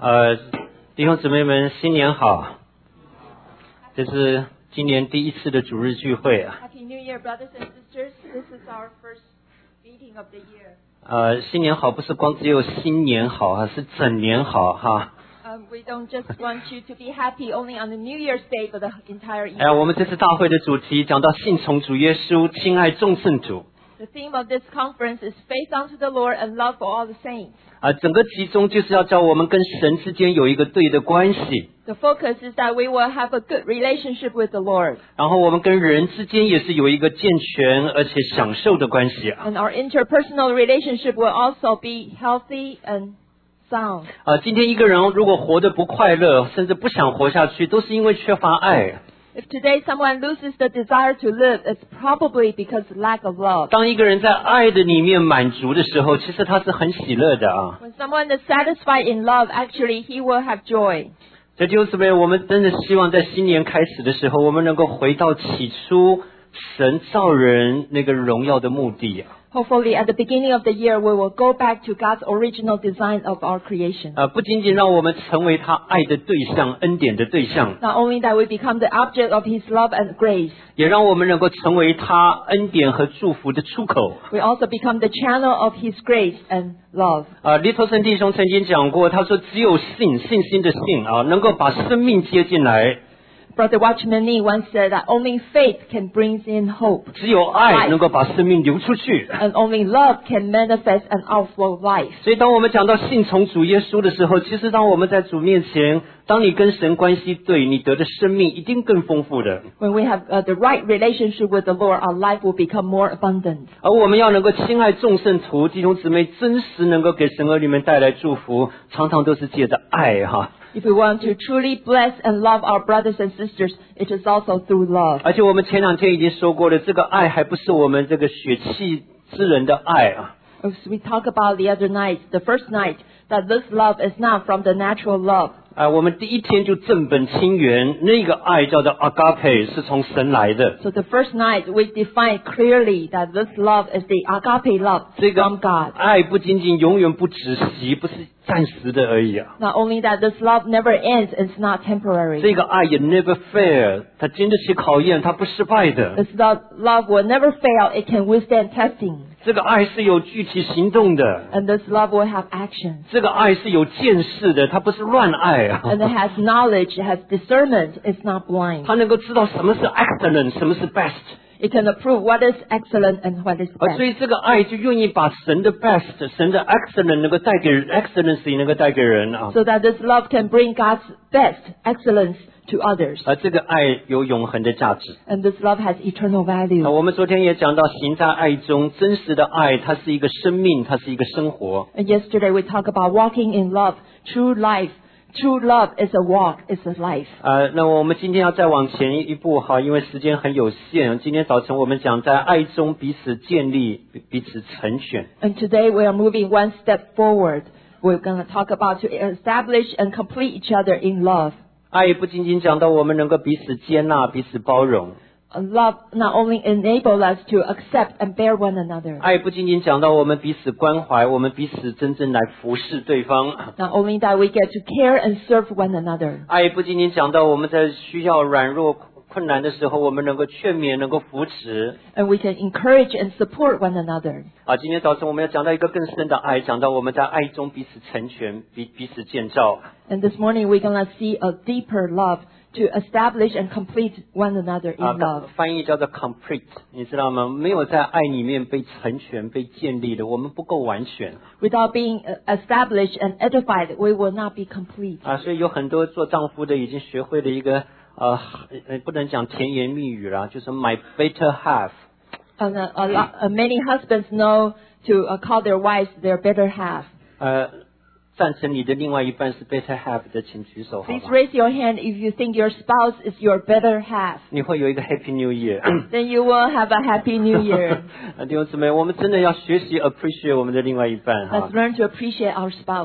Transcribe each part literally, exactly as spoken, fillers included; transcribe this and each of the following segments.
呃，弟兄姊妹们，新年好！这是今年第一次的主日聚会啊。 Happy New Year, brothers and sisters. This is our first meeting of the year. 呃，新年好不是光只有新年好啊，是整年好哈。 Um, we don't just want you to be happy only on the New Year's Day, but the entire year. 哎，我们这次大会的主题讲到信从主耶稣，亲爱众圣主。 The theme of this conference is faith unto the Lord and love for all the saints. 啊，整个集中就是要叫我们跟神之间有一个对的关系。 The focus is that we will have a good relationship with the Lord. 然后我们跟人之间也是有一个健全而且享受的关系啊。 And our interpersonal relationship will also be healthy and sound. 啊，今天一个人如果活得不快乐，甚至不想活下去，都是因为缺乏爱。 If today someone loses the desire to live, it's probably because lack of love. 当一个人在爱的里面满足的时候，其实他是很喜乐的啊。 When someone is satisfied in love, actually he will have joy. 这就是我们真的希望在新年开始的时候，我们能够回到起初神造人那个荣耀的目的啊。 Hopefully at the beginning of the year, we will go back to God's original design of our creation. 呃，不仅仅让我们成为他爱的对象、恩典的对象， Not only that we become the object of His love and grace, 也让我们能够成为他恩典和祝福的出口。 we also become the channel of His grace and love. 啊，利托森弟兄曾经讲过，他说只有信，信心的信啊，能够把生命接进来。 Brother Watchman Nee once said that only faith can bring in hope. 只有爱能够把生命流出去。 And only love can manifest an outflow of life. 所以当我们讲到信从主耶稣的时候，其实当我们在主面前，当你跟神关系对，你得的生命一定更丰富的。 When we have uh, the right relationship with the Lord, our life will become more abundant. 而我们要能够亲爱众圣徒弟兄姊妹，真实能够给神儿女们带来祝福，常常都是借着爱哈。 If we want to truly bless and love our brothers and sisters, it is also through love. 而且我们前两天已经说过了，这个爱还不是我们这个血气之人的爱啊。 As we talked about the other night, the first night, that this love is not from the natural love. 啊，我们第一天就正本清源，那个爱叫做 agape， 是从神来的。 So the first night, we defined clearly that this love is the agape love 这个 from God. 爱不仅仅永远不止息，不是暂时的而已啊。 Not only that this love never ends, it's not temporary. 这个爱也 never fail， 它经得起考验，它不失败的。 This love, love will never fail. It can withstand testing. 这个爱是有具体行动的， And this love will have action. 这个爱是有见识的，它不是乱爱啊。 And it has knowledge, it has discernment. It's not blind. 它能够知道什么是 excellent， 什么是 best。 It can approve what is excellent and what is 啊，所 best. 以这个爱就愿意把神的 best， 神的 excellent 能够带给 excellency 能够带给人啊。 So that this love can bring God's best, excellence to others. 而这个爱有永恒的价值。 And this love has eternal 啊， value. 我们昨天也讲到，行在爱中，真实的爱，它是一个生命，它是一个生活。 And yesterday we talked about walking in love, true life. True love is a walk, it's a life. 呃，那我们今天要再往前一步哈，因为时间很有限。今天早晨我们讲在爱中彼此建立，彼彼此成全。 And today we are moving one step forward. We're going to talk about to establish and complete each other in love. 爱不仅仅讲到我们能够彼此接纳、彼此包容。 Love not only enable us to accept and bear one another. 爱不仅仅讲到我们彼此关怀，我们彼此真正来服侍对方。 Not only that we get to care and serve one another. 爱不仅仅讲到我们在需要软弱困难的时候，我们能够劝勉，能够扶持。 And we can encourage and support one another. 啊，今天早晨我们要讲到一个更深的爱，讲到我们在爱中彼此成全，彼彼此建造。 And this morning we're going to see a deeper love to establish and complete one another in 啊 love. 翻译叫做 complete， 你知道吗？没有在爱里面被成全、被建立的，我们不够完全。 Without being established and edified, we will not be complete. 啊，所以有很多做丈夫的已经学会了一个呃，呃不能讲甜言蜜语啦，就是 my better half。 And uh, a lot, uh, many husbands know to uh, call their wives their better half. 呃，赞成你的另外一半是 better half 的，请举手好 Please 吗？ raise your hand if you think your spouse is your better half. 你会有一个 Happy New Year。 Then you will have a happy new year. 啊，弟兄姊妹，我们真的要学习 appreciate 我们的另外一半哈 Let's。learn to appreciate our spouse.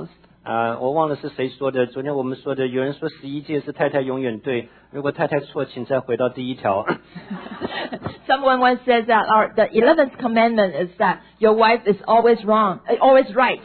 啊、我忘了是谁说的。昨天我们说的，有人说十一戒是太太永远对，如果太太错，请再回到第一条。 Someone once said that our, the eleventh commandment is that your wife is always wrong, uh, always right.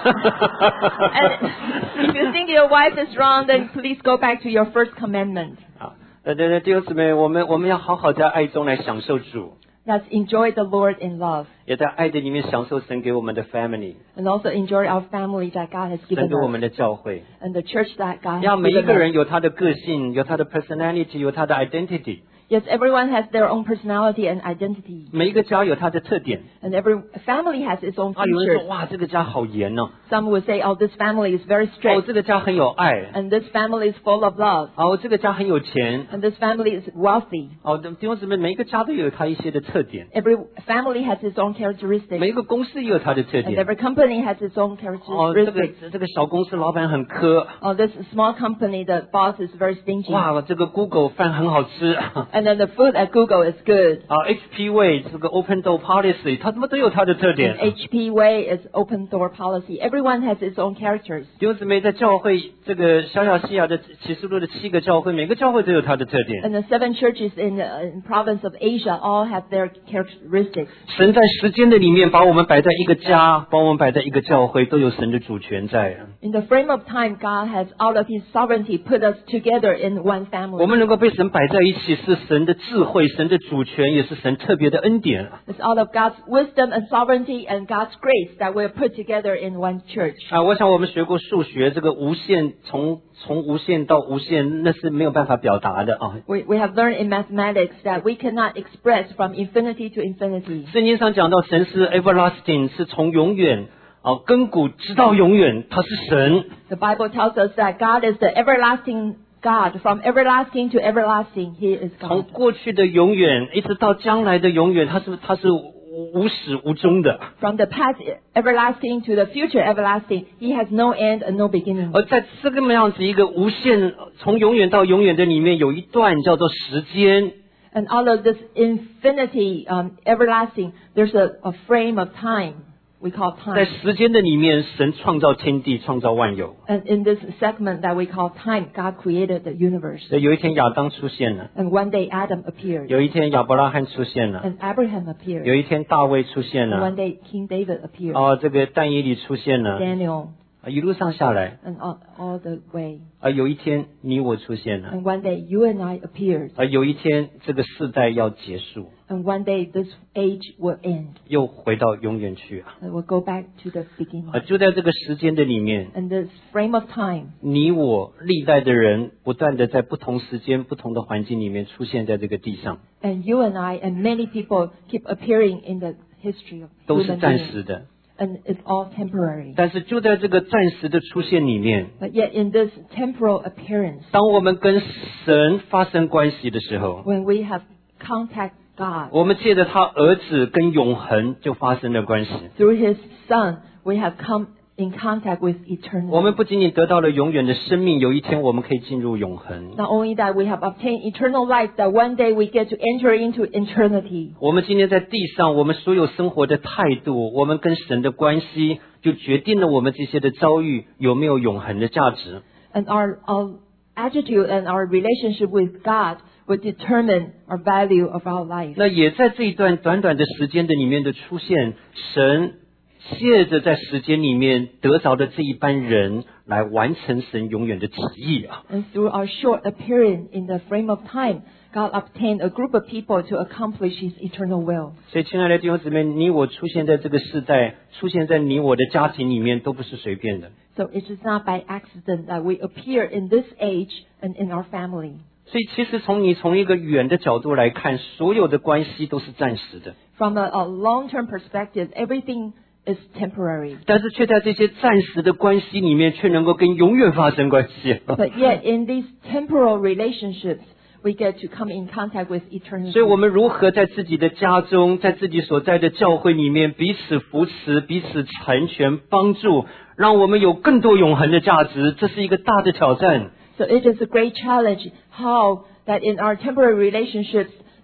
And if you think your wife is wrong, then please go back to your first commandment. 啊，对对对，弟兄姊妹，我们我们要好好在爱中来享受主， Let's enjoy the Lord in love, 也在爱的里面享受神给我们的 family， and also enjoy our family that God has 神 given 给我 us, 们的教会。 and the church that God 让 has 每一 given 个 us. 人有他的个性，有他的 personality， 有他的 identity。 Yes, everyone has their own personality and identity, 每一个家有他的特点。 and every family has its own 啊，有人说 features. 哇，这个家好严哦， Some would say, oh, this family is very 哦， strict, 这个家很有爱， and this family is full of love, 哦，这个家很有钱， and this family is wealthy. 哦，弟兄姊妹，每一个家都有他一些的特点， Every family has its own characteristics, 每一个公司也有它的特 and 点。 every company has its own 哦，这个 characteristics. 这个小公司老板很苛， Oh, this small company, the boss is very stingy, 哇，这个 Google 饭很好吃。 and then the food at Google is good. 啊 ，H P Way 这个 Open Door Policy，它他妈都有它的特 And 点。 H P Way is open door policy. Everyone has its own characters. 弟兄姊妹，在教会这个小小西亚的启示录的七个教会，每个教会都有它的特点。 And the seven churches in the in province of Asia all have their characteristics. 神在时间的里面把我们摆在一个家，把我们摆在一个教会，都有神的主权在。 In the frame of time, God has, out of His sovereignty, put us together in one 我 family. 们能够被神摆在一起，是神的智慧、神的主权，也是神特别的恩典。 It's out of God's wisdom and sovereignty and God's grace that we're put together in one church. 啊，我想我们学过数学，这个无限从从无限到无限，那是没有办法表达的啊。 We, we have learned in mathematics that we cannot express from infinity to infinity. 圣经上讲到神是 everlasting， 是从永远啊亘古直到永远，他是神。 The Bible tells us that God is the everlasting God. From everlasting to everlasting, He is 从 God. 过去的永远一直到将来的永远，他是他是无无始无终的。 From the past everlasting to the future everlasting, He has no end and no beginning. 而在这个样子一个无限从永远到永远的里面，有一段叫做时间。 And out of this infinity, um, everlasting, there's a, a frame of time we call 在 time. 时间的里面，神创造天地，创造万有。 And in this segment that we call time, God created the universe. 所以有一天亚当出现了， And one day Adam appeared, 有一天亚伯拉罕出现了， and Abraham appeared, 有一天大卫出现 and 了， one day King David appeared, 哦，这个但以理出现了， Daniel, 啊一路上下来， and all, all the way. 啊有一天你我出现了， And one day you and I appeared, 啊有一天这个世代要结束， and one day this age will end, 又回到永远去啊！ and we'll go back to the beginning. 啊就在这个时间的里面， And this frame of time, 你我历代的人不断的在不同时间、不同的环境里面出现在这个地上， and you and I and many people keep appearing in the history of 都是 human 暂 beings, 时的。 and it's all temporary. 但是就在这个暂时的出现里面， But yet in this temporal appearance, 当我们跟神发生关系的时候， when we have contact God 我们借着他儿子跟永恒就发生了关系。 through His Son, we have come in contact with 我们 eternity. 不仅仅得到了永远的生命，有一天我们可以进入永恒。 Not only that, we have obtained eternal life, that one day we get to enter into eternity. 我们今天在地上，我们所有生活的态度，我们跟神的关系，就决定了我们这些的遭遇有没有永恒的价值。 And our, our attitude and our relationship with God will determine our value of our life. 那也在这一段短短的时间的里面的出现，神借着在时间里面得着的这一班人来完成神永远的旨意啊！ And through our short appearance in the frame of time, God obtained a group of people to accomplish His eternal will. 所以，亲爱的弟兄姊妹，你我出现在这个世代，出现在你我的家庭里面，都不是随便的。 So it is not by accident that we appear in this age and in our family. 所以，其实从你从一个远的角度来看，所有的关系都是暂时的， From a, a long-term perspective, everything is temporary. 但是却在这些暂时的关系里面，却能够跟永远发生关系。 But yet, in these temporal relationships, we get to come in contact with eternity. 所以我们如何在自己的家中，在自己所在的教会里面彼此扶持、彼此成全、帮助，让我们有更多永恒的价值，这是一个大的挑战。 So it is a great challenge how that in our temporary relationships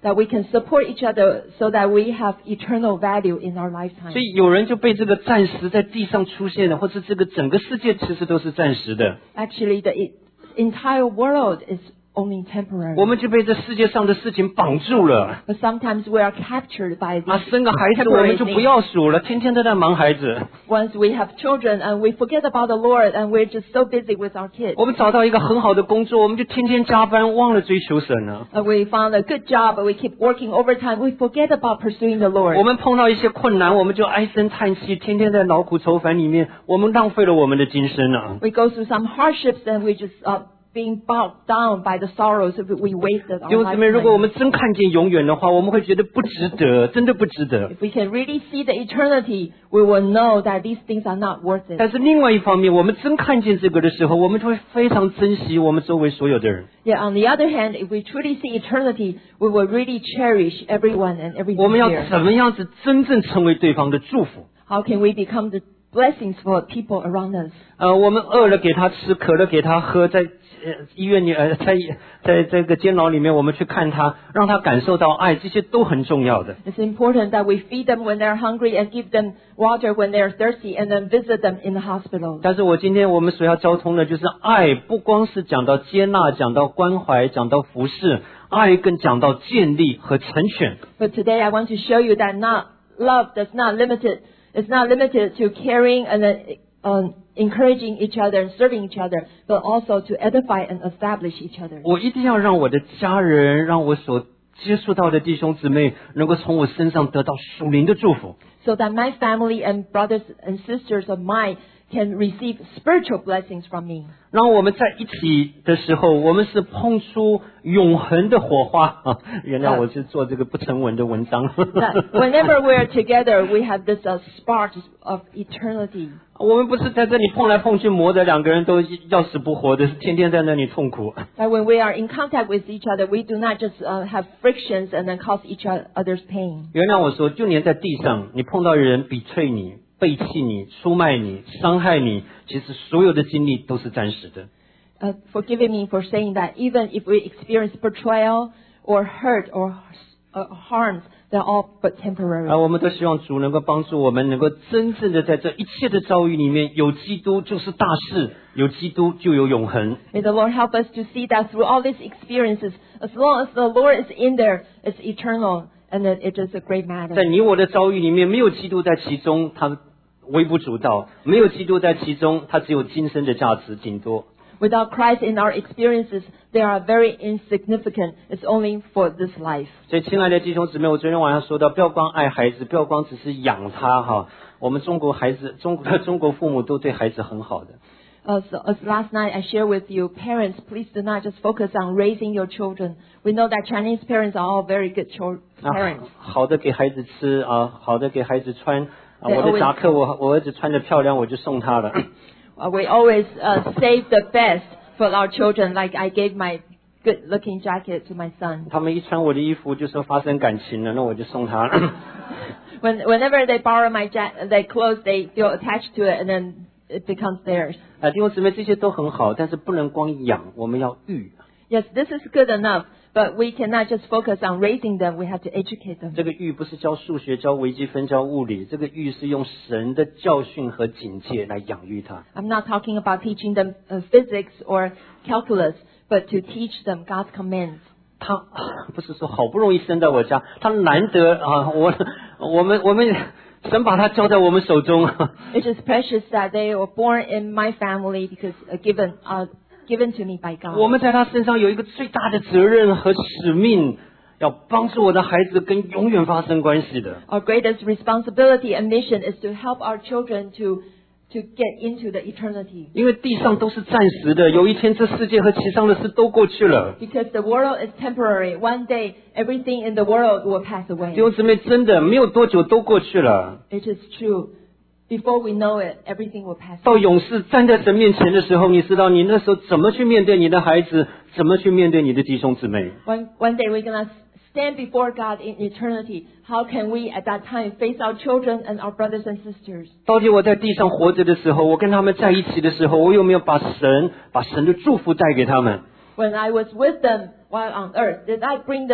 that we can support each other so that we have eternal value in our lifetime. 所以有人就被这个暂时在地上出现的，或是这个整个世界其实都是暂时的。 Actually, the e- entire world is only temporary. 我们就被这世界上的事情绑住了。 But sometimes we are captured by 啊， these 生个孩子我 temporary 们就不 things. 要数了，天天都在忙孩子。 Once we have children and we forget about the Lord and we're just so busy with our kids. 我们找到一个很好的工作，我们就天天加班，忘了追求神了。 And we found a good job, but we keep working overtime. We forget about pursuing the Lord. 我们碰到一些困难，我们就唉声叹气，天天在劳苦愁烦里面，我们浪费了我们的今生啊。 We go through some hardships and we just uh, being bogged down by the sorrows. We wasted 弟 our 兄姊妹，如果我 lifetime. 们真看见永远的话，我们会觉得不值得，真的不值得。 If we can really see the eternity, we will know that these things are not worth it. 但是另外一方面，我们真看见这个的时候，我们就会非常珍惜我们周围所有的人。 Yet on the other hand, if we truly see eternity, we will really cherish everyone and 我 everything 们要 here. 怎么样子真正成为对方的祝福？ How can we become the blessings for people around us? 呃，我们饿了给他吃，渴了给他喝，在呃医院里呃在在这个监牢里面，我们去看他，让他感受到爱，这些都很重要的。 It's important that we feed them when they're hungry and give them water when they're thirsty and then visit them in the hospital. 但是我今天我们所要交通的就是爱，不光是讲到接纳，讲到关怀，讲到服侍，爱更讲到建立和成全。 But today I want to show you that not love does not limited. It's not limited to caring and then, um, encouraging each other and serving each other, but also to edify and establish each other. 我一定要让我的家人，让我所接触到的弟兄姊妹，能够从我身上得到属灵的祝福。 So that my family and brothers and sisters of mine can receive spiritual blessings from me. 让我们在一起的时候，我们是碰出永恒的火花啊！原谅我是做这个不成文的文章。 That whenever we're together, we have this uh, spark of eternity. 我们不是在这里碰来碰去磨的，两个人都要死不活的，是天天在那里痛苦。 That when we are in contact with each other, we do not just uh, have frictions and then cause each other's pain. 原谅我说，就连在地上，你碰到人比退你、背弃你、出卖你、伤害你，其实所有的经历都是暂时的。 Uh, forgiving me for saying that even if we experience betrayal or hurt or uh, harms, they're all but temporary. 而我们都希望主能够帮助我们，能够真正的在这一切的遭遇里面，有基督就是大事，有基督就有永恒。 May the Lord help us to see that through all these experiences, as long as the Lord is in there, it's eternal and that it is a great 在 matter. 你我的遭遇里面，没有基督在其中，他微不足道；没有基督在其中，他只有今生的价值，顶多。 Without Christ in our experiences, they are very insignificant. It's only for this life. 所以，亲爱的弟兄姊妹，我昨天晚上说到，不要光爱孩子，不要光只是养他哈。我们中国孩子，中国中国父母都对孩子很好的。 As, as last night I shared with you, parents, please do not just focus on raising your children. We know that Chinese parents are all very good cho- 啊 parents. 好的给孩子吃啊，好的给孩子穿啊。 They 我的 always- 夹克，我我儿子穿的漂亮，我就送他了。 Uh, we always uh, save the best for our children. Like I gave my good-looking jacket to my son. 他们一穿我的衣服就说发生感情了，那我就送他了。 When, whenever they borrow my ja- their clothes, they feel attached to it, and then it becomes theirs. 啊，弟兄姊妹，这些都很好，但是不能光养，我们要育。 Yes, this is good enough, but we cannot just focus on raising them. We have to educate them. 这个育不是教数学、教微积分、教物理，这个育是用神的教训和警戒来养育他。 I'm not talking about teaching them uh, physics or calculus, but to teach them God's commands. 他不是说好不容易生在我家，他难得啊，我我们我们神把他交在我们手中。 It is precious that they were born in my family because uh, given uh, given to me by 我 God. 们在他身上有一个最大的责任和使命，要帮助我的孩子跟永远发生关系的。 Our greatest responsibility and mission is to help our children to to get into the eternity. 因为地上都是暂时的，有一天这世界和其上的事都过去了。 Because the world is temporary. One day, everything in the world will pass away. 弟兄姊妹，真的没有多久都过去了。 It is true. Before we know it, everything will pass 到 away. 勇士站在神面前的时候，你知道你那时候怎么去面对你的孩子，怎么去面对你的弟兄姊妹。 One, one day we're going to stand before God in eternity. How can we at that time face our children and our brothers and sisters? 到底我在地上活着的时候，我跟他们在一起的时候，我有没有把神、把神的祝福带给他们？ When I was with them while on earth, did I bring them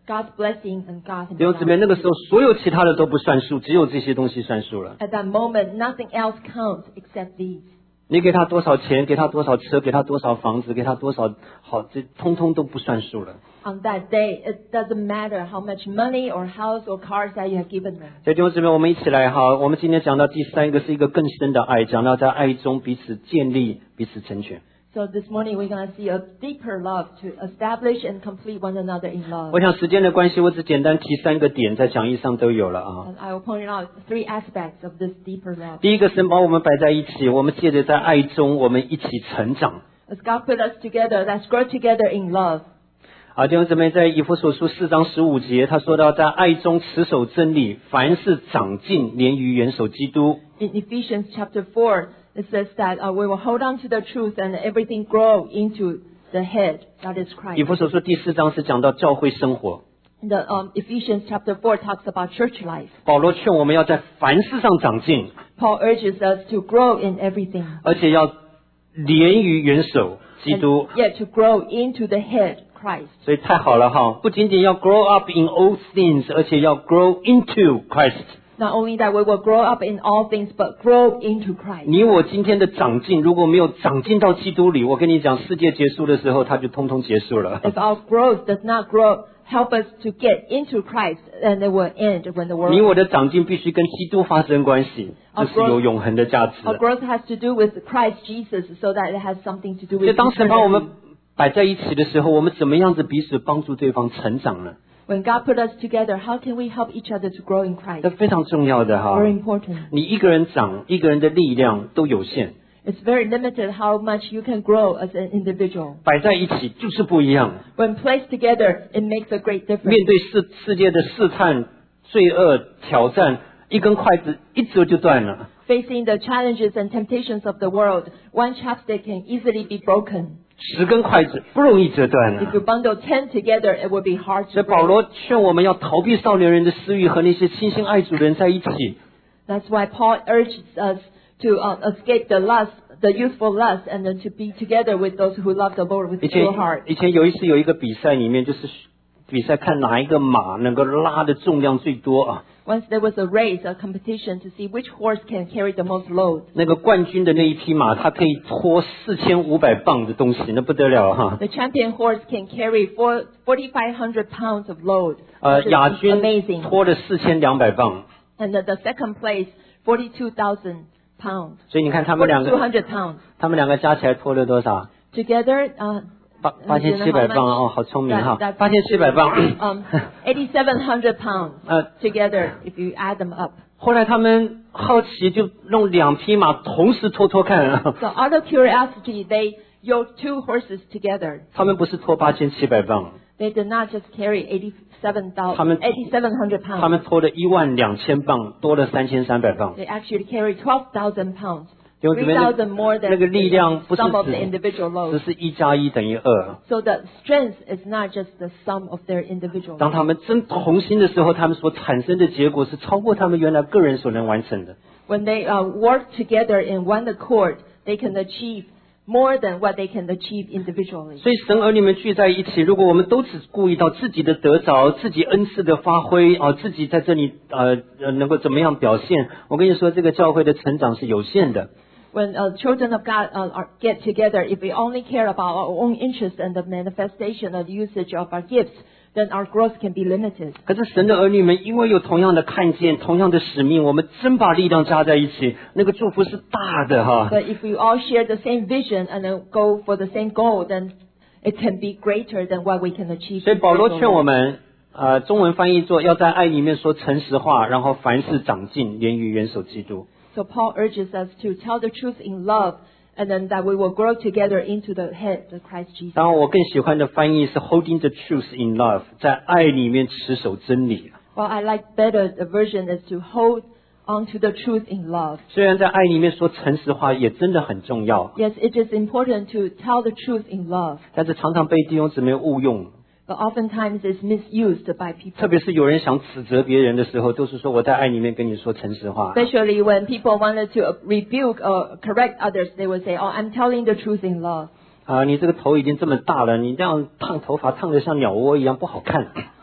God's blessing and God 弟兄姊妹，那个 Himself. 时候所有其他的都不算数，只有这些东西算数了。 At that moment, nothing else counts except these. 你给他多少钱，给他多少车，给他多少房子，给他多少好，这通通都不算数了。 On that day, it doesn't matter how much money or house or cars that you have given them. 所以弟兄姊妹，我们一起来哈，我们今天讲到第三个是一个更深的爱，讲到在爱中彼此建立，彼此成全。 So this morning we're going to see a deeper love to establish and complete one another in love. 我想时间的关系，我只简单提三个点，在讲义上都有了啊。 And I will point out three aspects of this deeper love. 第一个，神把我们摆在一起，我们借着在爱中，我们一起成长。 As God put us together, let's grow together in love. 啊，弟兄姊妹，在以弗所书四章十五节，他说到在爱中持守真理，凡事长进，连于元首基督。 In Ephesians chapter four, it says that uh, we will hold on to the truth and everything grow into the head, that is 以 Christ. 弗所书第四章是讲到教会生活， The um, Ephesians chapter four talks about church life. 保罗劝我们要在凡事上长进， Paul urges us to grow in everything. 而且要连于元首基 And 督。 yet to grow into the head, Christ. 所以太好了哈，不仅仅要 grow up in all things， 而且要 grow into Christ。 Not only that we will grow up in all things, but grow into Christ. 你我今天的长进，如果没有长进到基督里，我跟你讲，世界结束的时候，它就通通结束了。 If our growth does not grow, help us to get into Christ, then it will end when the 你 world. 我的长进必须跟基督发生关系，这是有永恒的价值 Our 的。 growth has to do with Christ Jesus, so that it has something to do 所以 with 当神把我 eternity. 们摆在一起的时候，我们怎么样子彼此帮助对方成长呢？ When God put us together, how can we help each other to grow in 这 Christ? 非常重要的哈。 Very important. 你一个人长，一个人的力量都有限， It's very limited how much you can grow as an individual. 摆在一起就是不一样。 When placed together, it makes a great 面 difference. 对世世界的试探、罪恶、挑战，一根筷子一折就断了。 Facing the challenges and temptations of the world, one chapstick can easily be broken. 十根筷子不容易折断 If 了。 you bundle ten together, it will be hard 所 to 以保 break. 罗劝我们要逃避少年人的私欲，和那些清心爱主的人在一起。 That's why Paul urges us to uh, escape the lust, the youthful lust, and then to be together with those who love the Lord with 以前 pure heart. 以前有一次有一个比赛，里面就是比赛看哪一个马能够拉的重量最多啊。 Once there was a race, a competition to see which horse can carry the most load. 那个冠军的那一匹马，它可以拖四千五百磅的东西，那不得了哈。 The champion horse can carry four, forty-five hundred pounds of load. 呃， Which is 亚军 amazing. 拖了四千两百磅， And the, the second place, forty-two thousand pounds. 所以你看他们两 forty-two 个， hundred pounds. 他们两个加起来拖了多少？ Together, uh, 八八千七百磅哦，好聪明哈 that, that， 八千七百磅。 um, eighty-seven hundred pounds 呃， together if you add them up. 后来他们好奇，就弄两匹马同时拖拖看啊。 So out of curiosity, they yoked two horses together. 他们不是拖八千七百磅， They did not just carry eighty-seven 他们- thousand, eighty-seven hundred 他们 pounds. 拖了一万两千磅，多了三千三百磅。 They actually carry twelve thousand pounds. 弟兄姊妹，那 three thousand more than 那个力量不是 some of the 只 individual 只 loads. 是一加一等于二。 So the strength is not just the sum of their individual 当 loads. 他们真同心的时候，他们所产生的结果是超过他们原来个人所能完成的。 When they uh, work together in one accord, they can achieve more than what they can achieve individually. 所以神儿女们聚在一起，如果我们都只顾意到自己的得着、自己恩赐的发挥啊，自己在这里呃呃能够怎么样表现，我跟你说，这个教会的成长是有限的。 When uh, children of God uh, are, get together, if we only care about our own interest and the manifestation or the usage of our gifts, then our growth can be limited. 可是神的儿女们因为有同样的看见、同样的使命，我们真把力量加在一起，那个祝福是大的哈。 But if we all share the same vision and then go for the same goal, then it can be greater than what we can achieve. 所以保罗劝 individually. 我们，呃，中文翻译作要在爱里面说诚实话，然后凡事长进，连于元首基督。 So Paul urges us to tell the truth in love, and then that we will grow together into the head, the Christ Jesus. 当然，我更喜欢的翻译是 holding the truth in love， 在爱里面持守真理。 Well, I like better the version is to hold on to the truth in love. 虽然在爱里面说诚实话也真的很重要， Yes, it is important to tell the truth in love, 但是常常被弟兄姊妹误用， but oftentimes it's misused by 特 people. 别是有人想指责别人的时候，都是说我在爱里面跟你说诚实话。 Especially when people wanted to rebuke or correct others, they would say, "Oh, I'm telling the truth in love." 啊，你这个头已经这么大了，你这样烫头发烫得像鸟窝一样不好看。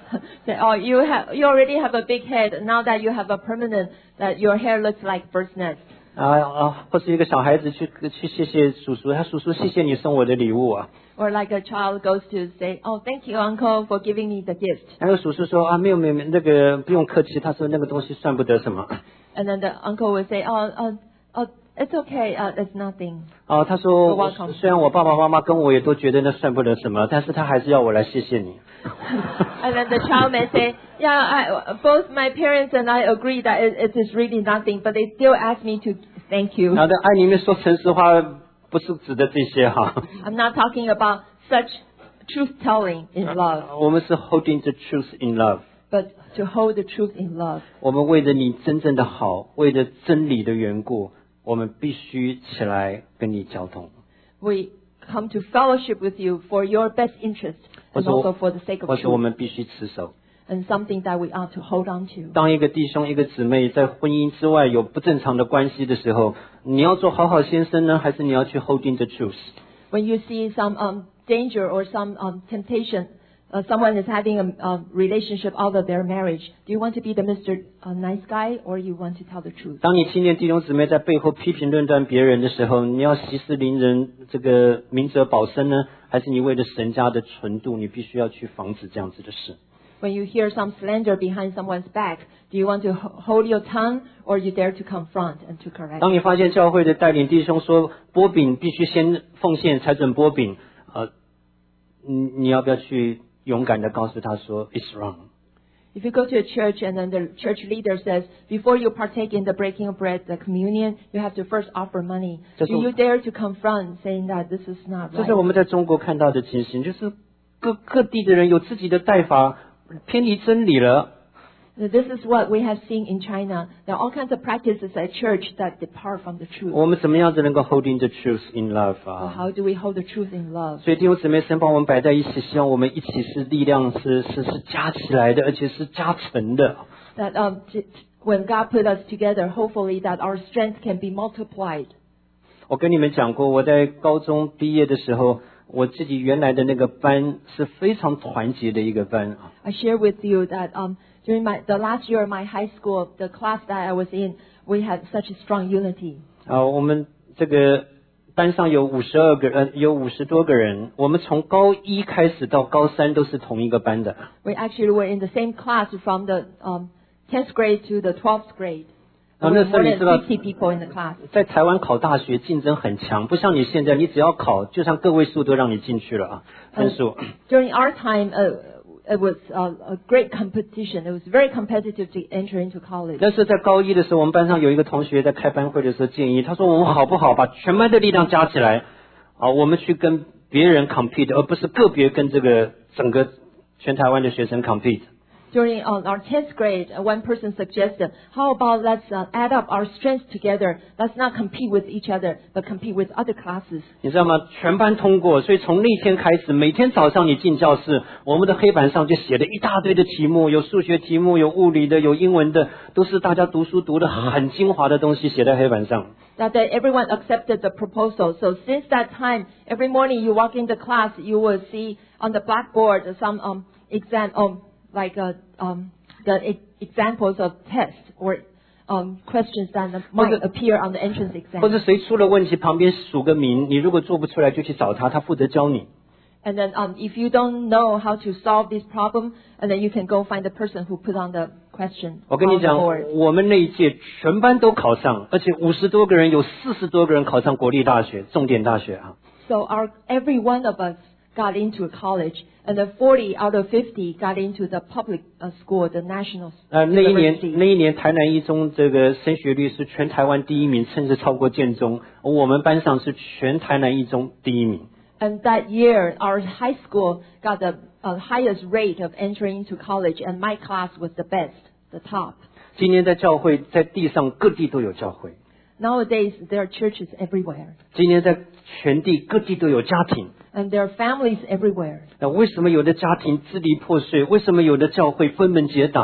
Say, oh, you have you already have a big head. Now that you have a permanent, that your hair looks like bird's nest. 啊啊，或是一个小孩子去去谢谢叔叔，他叔叔谢谢你送我的礼物啊。 Or like a child goes to say, oh, thank you, uncle, for giving me the gift. 还有叔叔说啊，没有没有没有，那个不用客气，他说那个东西算不得什么。 And then the uncle will say, oh, oh, oh, it's okay, uh, it's nothing. 哦，他说 You're welcome. 虽然我爸爸妈妈跟我也都觉得那算不得什么，但是他还是要我来谢谢你。 And then the child may say, yeah, I, both my parents and I agree that it, it is really nothing, but they still ask me to thank you. 然后在爱里面说诚实话，不是指的这些哈。 I'm not talking about such truth-telling in love, 我们是 holding the truth in love。 but to hold the truth in love. 我们为了你真正的好，为了真理的缘故，我们必须起来跟你交通。 We come to fellowship with you for your best interest 或 and 者我 also for the sake of 或者我 truth, 们必须持守。 and something that we ought to hold on to. 当一个弟兄一个姊妹在婚姻之外有不正常的关系的时候，你要做好好先生呢，还是你要去 holding the truth？ When you see some um, danger or some um, temptation, uh, someone is having a, a relationship out of their marriage, do you want to be the Mister Uh, nice guy, or you want to tell the truth? 当你听见弟兄姊妹在背后批评论断别人的时候，你要息事宁人，这个明哲保身呢，还是你为了神家的纯度，你必须要去防止这样子的事？ When you hear some slander behind someone's back, do you want to ho- hold your tongue, or you dare to confront and to correct? 当你发现教会的带领弟兄说波饼必须先奉献才准波饼，呃，你你要不要去勇敢的告诉他说 it's wrong？ If you go to a church and then the church leader says, before you partake in the breaking of bread, the communion, you have to first offer money. Do you dare to confront, saying that this is not 这是我 right? 们在中国看到的情形，就是各各地的人有自己的带法，偏离真理了。 This is what we have seen in China. There are all kinds of practices at church that depart from the truth. 我们怎么样子能够 holding the truth in love So 啊？ how do we hold the truth in love? 所以弟兄姊妹，神把我们摆在一起，希望我们一起是力量是是是加起来的，而且是加成的。 That um, t- t- when God put us together, hopefully that our strength can be multiplied. 我跟你们讲过，我在高中毕业的时候，我自己原来的那个班是非常团结的一个班啊。 I share with you that um, during my the last year of my high school, the class that I was in, we had such a strong unity. 啊，我们这个班上有五十二个人，有五十多个人。我们从高一开始到高三都是同一个班的。 We actually were in the same class from the um, tenth grade to the twelfth grade. 啊， There 那 were 时候 more 你 than 知道， fifty people in the class. 在台湾考大学竞争很强，不像你现在，你只要考，就像个位数都让你进去了啊，分数。 During our time, uh, it was uh, a great competition. It was very competitive to enter into college. 但是在高一的时候，我们班上有一个同学在开班会的时候建议，他说我们好不好把全班的力量加起来，啊，我们去跟别人 compete， 而不是个别跟这个整个全台湾的学生 compete。 During uh, our tenth grade, uh, one person suggested, how about let's uh, add up our strengths together. Let's not compete with each other, but compete with other classes. 你知道吗？全班通过，所以从那天开始，每天早上你进教室，我们的黑板上就写了一大堆的题目，有数学题目，有物理的，有英文的，都是大家读书读的很精华的东西写在黑板上。 That day, everyone accepted the proposal. So since that time, every morning you walk into class, you will see on the blackboard some um, exam, um, like uh, um, the e- examples of tests or um, questions that might appear on the entrance 或 exam. 者谁出了问题，旁边数个名，你如果做不出来就去找他，他负责教你。 And then um, if you don't know how to solve this problem, and then you can go find the person who put on the question 我跟你 on the 讲， board. 我们那一届全班都考上，而且五十多个人，有四十多个人考上国立大学、重点大学啊。 So our every one of us got into a college, and then forty out of fifty got into the public uh, school, the national 呃，那一年 university. 那一年台南一中这个升学率是全台湾第一名，甚至超过建中。我们班上是全台南一中第一名。 And that year, our high school got the uh, highest rate of entering into college, and my class was the best, the top. 今天在教会，在地上各地都有教会。 Nowadays, there are churches everywhere, 今天在全地各地都有家庭。 and there are families everywhere. 那为什么有的家庭支离破碎？为什么有的教会分门结党？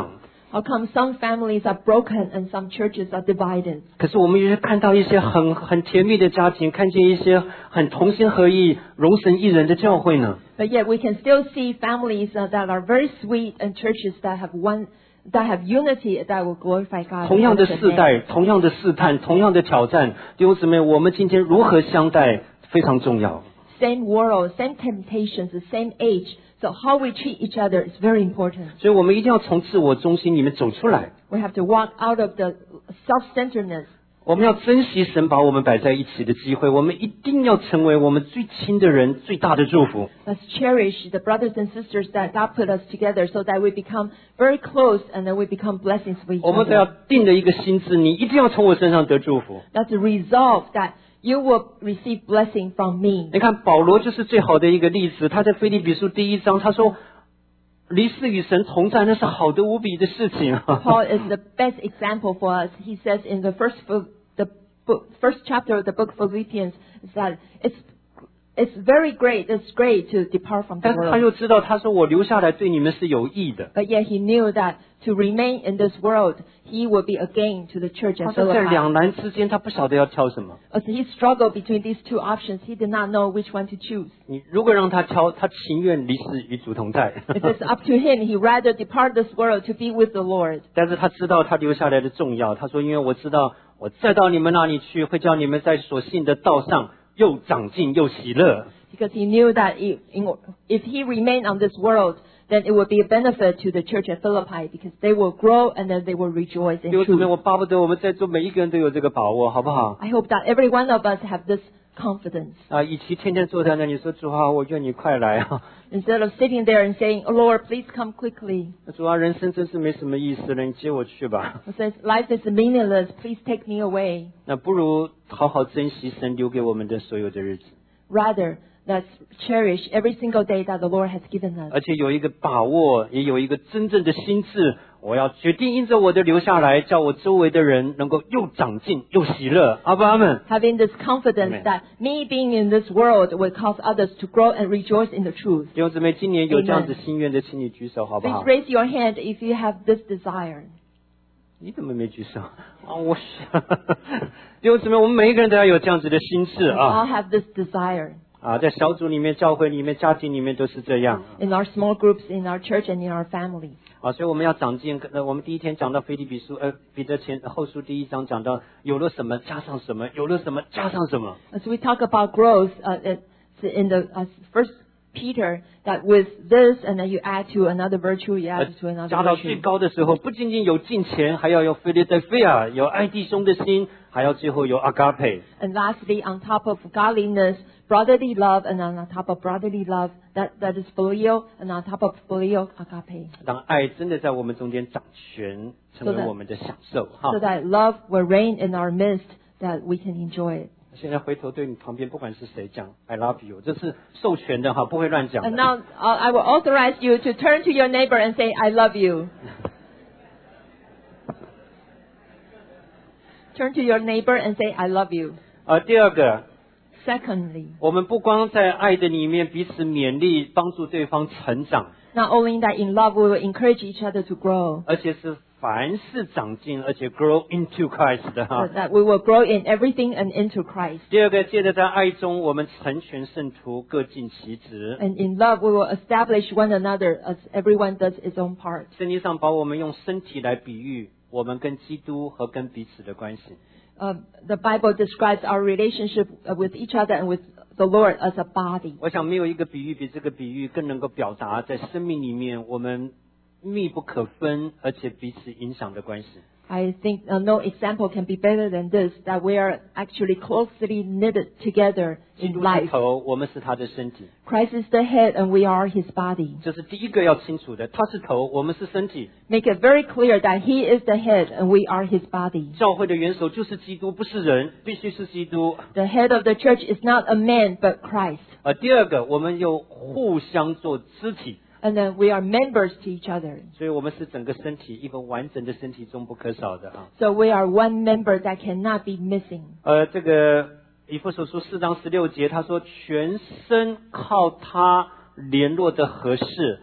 How come some families are broken and some churches are divided? 可是我们也看到一些很很甜蜜的家庭，看见一些很同心合意、荣神益人的教会呢。 But yet we can still see families uh, that are very sweet and churches that have one, that have unity that will glorify God. 同样的 and 世 bless 代， His name. 同样的试探，同样的挑战，弟兄姊妹，我们今天如何相待非常重要。 Same world, same temptations, the same age. So how we treat each other is very important. 所以我们一定要从自我中心里面走出来。 We have to walk out of the self-centeredness. 我们要珍惜神把我们摆在一起的机会，我们一定要成为我们最亲的人最大的祝福。 Let's cherish the brothers and sisters that God put us together so that we become very close and then we become blessings for each 我们都要 other. 定的一个心志，你一定要从我身上得祝福。 That's a resolve that you will receive blessing from me. 你看保罗就是最好的一个例子，他在腓立比书第一章他说，离世与神同在，那是好的无比的事情。 Paul is the best example for us. He says in the first book, the book, first chapter of the book of Philippians is that it's it's very great. It's great to depart from the 但是他 world. 又知道，他说我留下来对你们是有益的。 But yet he knew that to remain in this world, he will be a gain to the church 他 at 说在 Philippi. 两难之间，他不晓得要挑什么。 As he struggled between these two options, he did not know which one to choose. 你如果让他挑，他情愿离世与主同在。 If it's up to him, he rather depart this world to be with the Lord. 但是他知道他留下来的重要。他说，因为我知道我再到你们那里去，会叫你们在所信的道上又长进又喜乐。 Because he knew that if, if he remained on this world, then it would be a benefit to the church at Philippi because they will grow and then they will rejoice 弟 in 兄姊妹， truth. 我巴不得我们在座每一个人都有这个把握，好不好？ I hope that every one of us have this confidence. 啊，与其天天坐在那里说主啊，我愿你快来啊， Instead of sitting there and saying, oh Lord, please come quickly. 主啊，人生真是没什么意思了，你接我去吧。 It says, life is meaningless. Please take me away. 那不如好好珍惜神留给我们的所有的日子， Rather, let's cherish every single day that the Lord has given us. 而且有一个把握，也有一个真正的心智。我要决定因着我的留下来，叫我周围的人能够又长进又喜乐。阿不阿们？ Having this confidence Amen. that me being in this world will cause others to grow and rejoice in the truth. 弟兄姊妹，今年有这样子心愿的，请你举手好不 Please 好？ raise your hand if you have this desire. 你怎么没举手啊？我弟兄姊妹，我们每一个人都要有这样子的心智 We 啊 all have this desire 啊！在小组里面、教会里面、家庭里面都是这样 in our small groups, in our church, and in our family. 啊！所以我们要长进。呃，我们第一天讲到腓立比书，呃，彼得前后书第一章讲到有了什么加上什么，有了什么加上什么。 As we talk about growth, uh, it's in the uh, first Peter, that with this and then you add to another virtue, you 呃 add to another 加到最 virtue. 高的时候，不仅仅有敬虔，还要有腓利德菲亚，有爱弟兄的心，还要最后有阿嘎佩。 And lastly, on top of godliness, brotherly love, and on top of brotherly love, that, that is phileo, and on top of phileo, agape. 当爱真的在我们中间掌权，成为 So that- 我们的享受哈 So。that love will reign in our midst, that we can enjoy it. 现在回头对你旁边不管是谁讲 I love you， 这是授权的哈，不会乱讲 And 的。 now uh, I will authorize you to turn to your neighbor and say, I love you. Turn to your neighbor and say, I love you. 呃，第二个， Secondly, 我们不光在爱的里面彼此勉励，帮助对方成长， not only that in love we will encourage each other to grow, 而且是凡事长进，而且 grow into Christ 的哈 but。that we will grow in everything and into Christ. 第二个，借着在爱中，我们成全圣徒，各尽其职。 And in love we will establish one another as everyone does its own part. 圣经上把我们用身体来比喻我们跟基督和跟彼此的关系。 Uh, the Bible describes our relationship uh, with each other and with the Lord as a body. 我想没有一个比喻比这个比喻更能够表达在生命里面我们密不可分而且彼此影响的关系。 I think uh, no example can be better than this, that we are actually closely knitted together 基 in 督是 life. 头，我们是他的身体， Christ is the head and we are his body. 这是第一个要清楚的。他是头，我们是身体。 Make it very clear that he is the head and we are his body. 教会的元首就是基督，不是人，必须是基督。 The head of the church is not a man but Christ. 呃，第二个，我们又互相做肢体， And then we are members to each other. 所以我们是整个身体一个完整的身体中不可少的啊。 So we are one member that cannot be missing. 呃，这个以弗所书四章十六节，他说全身靠他联络的合适，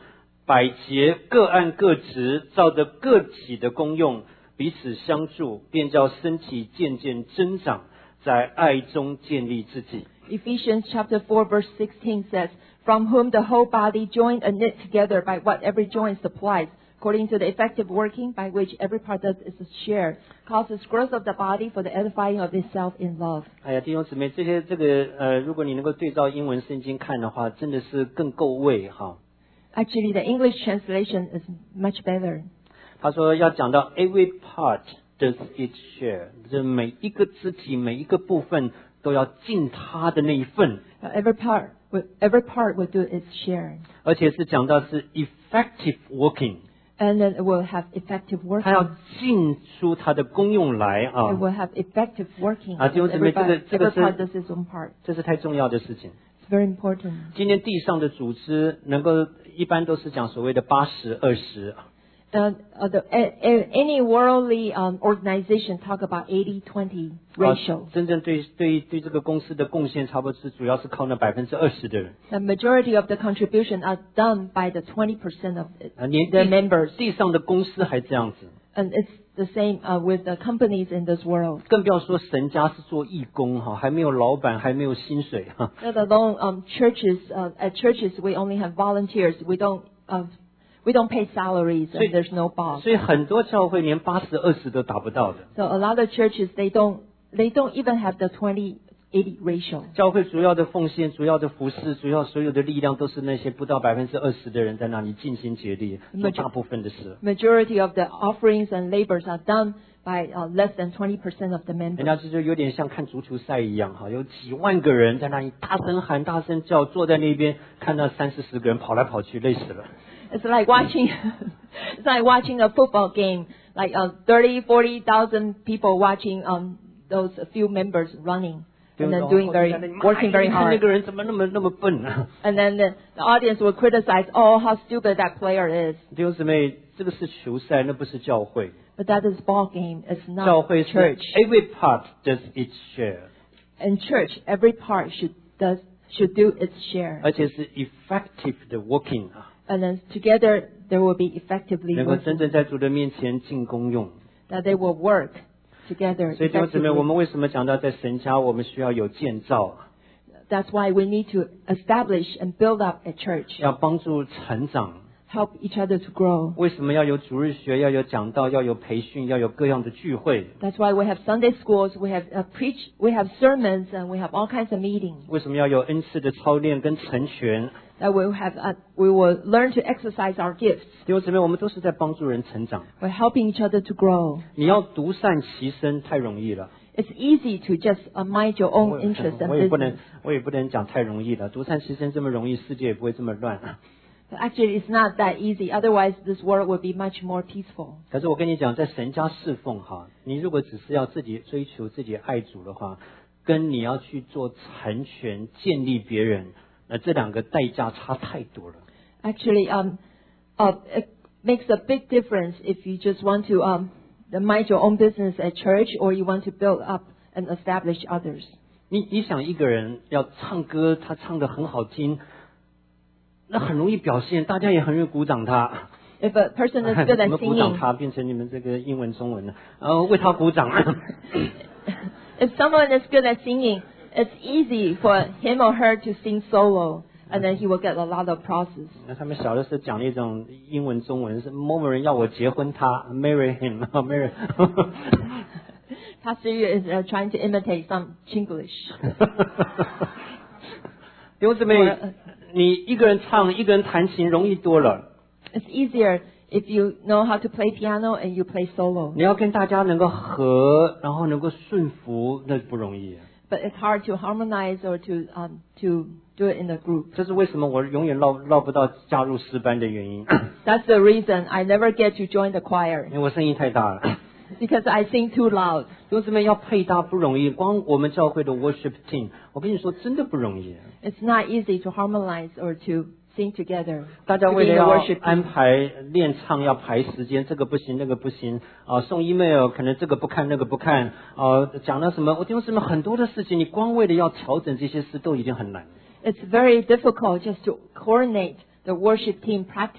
百节各按各职，照着个体的功用彼此相助，便叫身体渐渐增长，在爱中建立自己。 Ephesians chapter four verse sixteen says, From whom the whole body joined and knit together by what every joint supplies, according to the effective working by which every part does its share, causes growth of the body for the edifying of itself in love. 哎呀，弟兄姊妹，这些这个呃，如果你能够对照英文圣经看的话，真的是更够味哈。 Actually, the English translation is much better. 他说要讲到 every part does its share， 这每一个肢体每一个部分都要尽他的那一份， Every part, will- every part will do its share. 而且是讲到是 effective working， And then it will have effective 他要 working. 尽出他的功用来 It 啊， will have effective working. 啊，弟兄姊妹， Every 这个 part, 这个 every part 是 does its own part. 这是太重要的事情。 It's very important. 今天地上的组织能够一般都是讲所谓的八十二十。 Uh, uh, the, a, a, any worldly um, organization talk about eighty twenty 啊 ratio. 真正对对对这个公司的贡献，差不多是主要是靠那百分之二十的人。 The majority of the contribution are done by the twenty percent of it, 啊，连 their 地 members. 地上的公司还这样子， And it's the same uh, with the companies in this world. 更不要说神家是做义工哈，还没有老板，还没有薪水哈。 Let alone um, churches. Uh, at churches, we only have volunteers. We don't uh, we don't pay salaries, So- and there's no boss. 所以很多教会连八十二十都达不到的。 So a lot of churches they don't they don't even have the twenty eighty ratio. 教会主要的奉献、主要的服饰、主要所有的力量，都是那些不到百分之二十的人在那里尽心竭力做大部分的事。 Majority of the offerings and labors are done by uh, less than twenty percent of the 人 members. 家这就有点像看足球赛一样哈，有几万个人在那里大声喊、大声叫，坐在那边看那三四十个人跑来跑去，累死了。 It's like watching, it's like watching a football game, like uh, thirty, forty thousand people watching um, those few members running and then doing very, working very 看那 hard. 个人怎么那么那么笨啊？ And then the, the audience will criticize, oh, how stupid that player is. 弟兄姊妹，这个是球赛，那不是教会。 But that is ball game. It's 教 not 会是 church. every part does its share， In church, every part should does should do its share. 而且是 effective 的 working 啊， And then together there will be effectively 能够真 working. 正在主的面前尽功用。 That they will work together 所以弟兄姊妹，我 effectively. 们为什么讲到在神家，我们需要有建造， That's why we need to establish and build up a church, 要帮助成长。 help each other to grow. 为什么要有主日学，要有讲道，要有培训，要有各样的聚会？ That's why we have Sunday schools, we have uh, preach, we have sermons, and we have all kinds of meetings. 为什么要有恩赐的操练跟成全？ That we have, uh, we will learn to exercise our gifts. 弟兄姊妹，我们都是在帮助人成长。 We're helping each other to grow. 你要独善其身太容易了， It's easy to just uh, mind your 我 own interests and 我也不能 business. 我也不能讲太容易了。独善其身这么容易，世界也不会这么乱。 But actually, it's not that easy. Otherwise, this world would be much more peaceful. 可是我跟你讲，在神家侍奉哈，你如果只是要自己追求自己爱主的话，跟你要去做成全建立别人，那这两个代价差太多了。 Actually, um, uh, it makes a big difference if you just want to um, mind your own business at church or you want to build up and establish others. 你你想一个人要唱歌，他唱得很好听，那很容易表现，大家也很容易鼓掌他。 If a person is good 怎 at 么鼓掌 singing, 他变成你们这个英文中文了？呃，为他鼓掌。 if someone is good at singing, it's easy for him or her to sing solo, and then he will get a lot of applause. 那他们小的时候讲那种英文中文是某某人要我结婚他 marry him，marry。 Pastor Yu is uh, trying to imitate some Chinglish. 弟兄姊妹，你一个人唱，一个人弹琴容易多了。 It's easier if you know how to play piano and you play solo. 你要跟大家能够和，然后能够顺服，那不容易。 But it's hard to harmonize or to um, to do it in a group. 这是为什么我永远捞捞不到加入诗班的原因， That's the reason I never get to join the choir 因为我声音太大了。 because I sing too loud. 弟兄姊妹要配搭不容易，光我们教会的 worship team，我跟你说真的不容易。 It's not easy to harmonize or to sing together. 大家 to 为 be 了 in a 要 worship 安 team. 排练唱要排时间，这个不行那个不行啊，送 email 可能这个不看那个不看啊，讲了什么，我弟兄姊妹很多的事情，你光为了要调整这些事都已经很难。 It's very difficult just to coordinate the worship team practice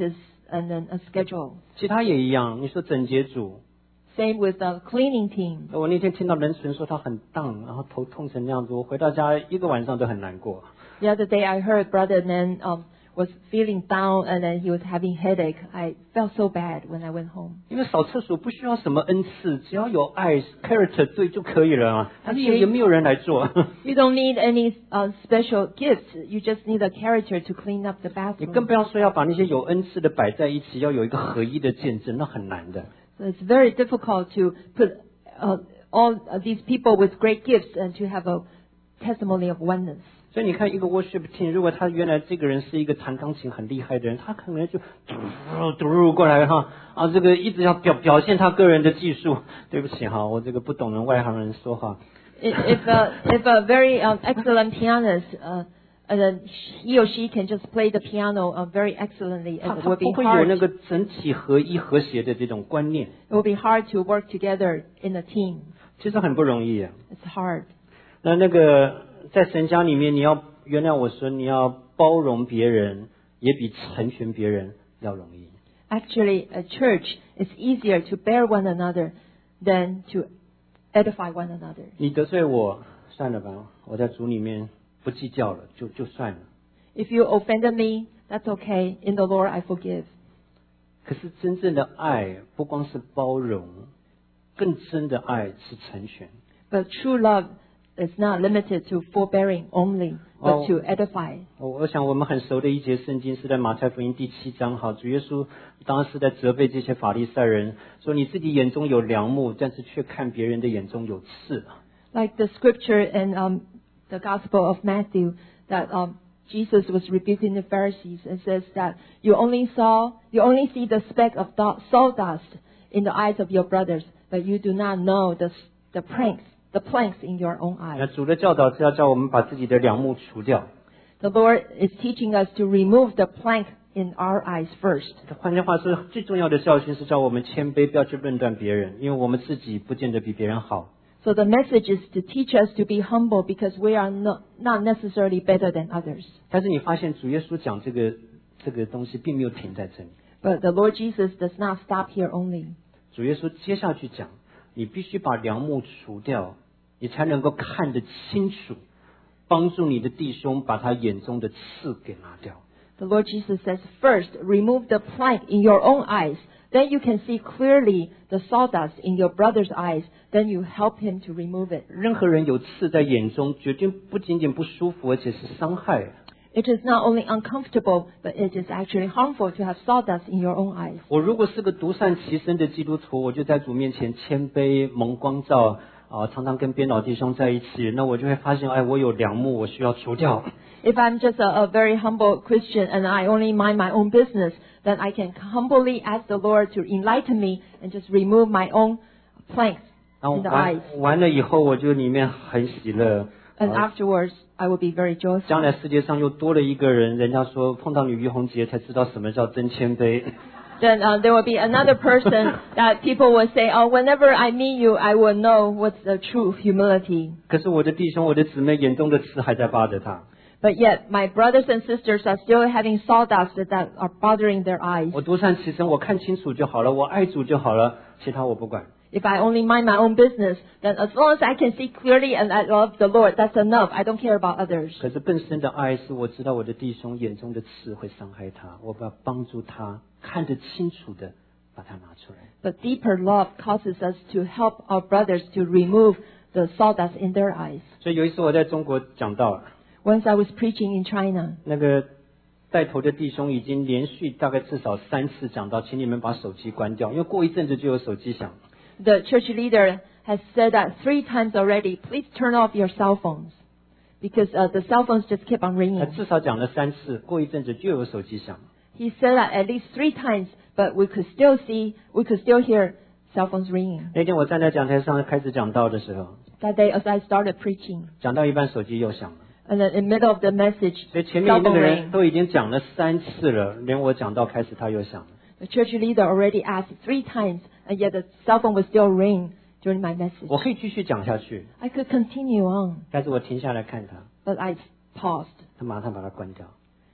and then a schedule. 其他也一样，你说整洁组， Same with the cleaning team. 我那天听到人纯说他很荡，然后头痛成那样子，我回到家一个晚上都很难过。 The other day I heard brother Nan um, was feeling down and then he was having headache. I felt so bad when I went home. 因为扫厕所不需要什么恩赐，只要有爱 character 对就可以了啊。但是也也没有人来做。 You don't need any uh, special gifts. You just need a character to clean up the 你更 bathroom. 不要说要把那些有恩赐的摆在一起，要有一个合一的见证，那很难的。 So it's very difficult to put uh, all uh, these people with great gifts and to have a testimony of oneness. 所以你看，一个 worship team， 如果他原来这个人是一个弹钢琴很厉害的人，他可能就嘟嘟过来哈啊，这个一直要表表现他个人的技术。对不起哈，我这个不懂人外行人说话。 If if a, if a very um, excellent pianist, uh, and then he or she can just play the piano uh, very excellently, 他 and it 他 will be 不会有 hard. 那个整体合一和谐的这种观念， It will be hard to work together in a team. 其实很不容易啊。 It's hard. 那那个在神家里面，你要原谅我说，你要包容别人，也比成全别人要容易。 Actually, a church is easier to bear one another than to edify one another. 你得罪我，算了吧，我在主里面不计较了，就就算了。 If you offended me, that's okay. In the Lord, I forgive. 可是真正的爱不光是包容，更真的爱是成全。 But true love is not limited to forbearing only, Oh. but to edify. 我我想我们很熟的一节圣经是在马太福音第七章，哈，主耶稣当时在责备这些法利赛人，说你自己眼中有梁木，但是却看别人的眼中有刺。 Like the scripture in um, the Gospel of Matthew, that um, Jesus was rebuking the Pharisees and says that you only saw, you only see the speck of do- sawdust in the eyes of your brothers, but you do not know the the planks, the planks in your own 那 eyes. 主的教导是要叫我们把自己的梁木除掉。 The Lord is teaching us to remove the plank in our eyes first. 换句话说，最重要的教训是叫我们谦卑，不要去论断别人，因为我们自己不见得比别人好。 So the message is to teach us to be humble because we are not, not necessarily better than others. 但是你发现主耶稣讲这个这个东西并没有停在这里， But the Lord Jesus does not stop here only. 主耶稣接下去讲，你必须把梁木除掉，你才能够看得清楚，帮助你的弟兄把他眼中的刺给拿掉。 The Lord Jesus says, first, remove the plank in your own eyes. Then you can see clearly the sawdust in your brother's eyes. Then you help him to remove it. 任何人有刺在眼中，绝对不仅仅不舒服，而且是伤害。 It is not only uncomfortable, but it is actually harmful to have sawdust in your own eyes. 我如果是个独善其身的基督徒，我就在主面前谦卑蒙光照啊，常常跟编导弟兄在一起，那我就会发现，哎，我有梁木，我需要除掉。 If I'm just a, a very humble Christian and I only mind my own business, then I can humbly ask the Lord to enlighten me and just remove my own planks 然后 in the 完 eyes. 完了以后，我就里面很喜乐。 And 啊 afterwards, I will be very 将 joyful. 来世界上又多了一个人，人家说碰到你于洪杰才知道什么叫真谦卑。 Then uh, there will be another person that people will say, oh, whenever I meet you, I will know what's the true humility. 可是我的弟兄、我的姊妹眼中的刺还在扒着他。 But yet, my brothers and sisters are still having sawdust that are bothering their eyes. 我独善其身，我看清楚就好了，我爱主就好了，其他我不管。 If I only mind my own business, then as long as I can see clearly and I love the Lord, that's enough. I don't care about others. 可是更深的爱是我知道我的弟兄眼中的刺会伤害他，我要帮助他看得清楚的把它拿出来。 But deeper love causes us to help our brothers to remove the sawdust in their eyes. 所以有一次我在中国讲到， Once I was preaching in China, 那个带头的弟兄已经连续大概至少三次讲到，请你们把手机关掉，因为过一阵子就有手机响。 the church leader has said that three times already. Please turn off your cell phones because uh, the cell phones just keep on 他 ringing. 至少讲了三次，过一阵子就有手机响。 He said that at least three times, but we could still see, we could still hear cell phones ringing. 那天我站在讲台上开始讲道的时候， That day, as I started preaching, 讲到一半手机又响了， and then in the middle of the message, 所以前面 cell 那 phone 个人 rang. 都已经讲了三次了，连我讲到开始他又响了。 The church leader already asked three times, and yet the cell phone would still ring during my message. 我可以继续讲下去， I could continue on, 但是我停下来看他， but I paused, 他马上把它关掉。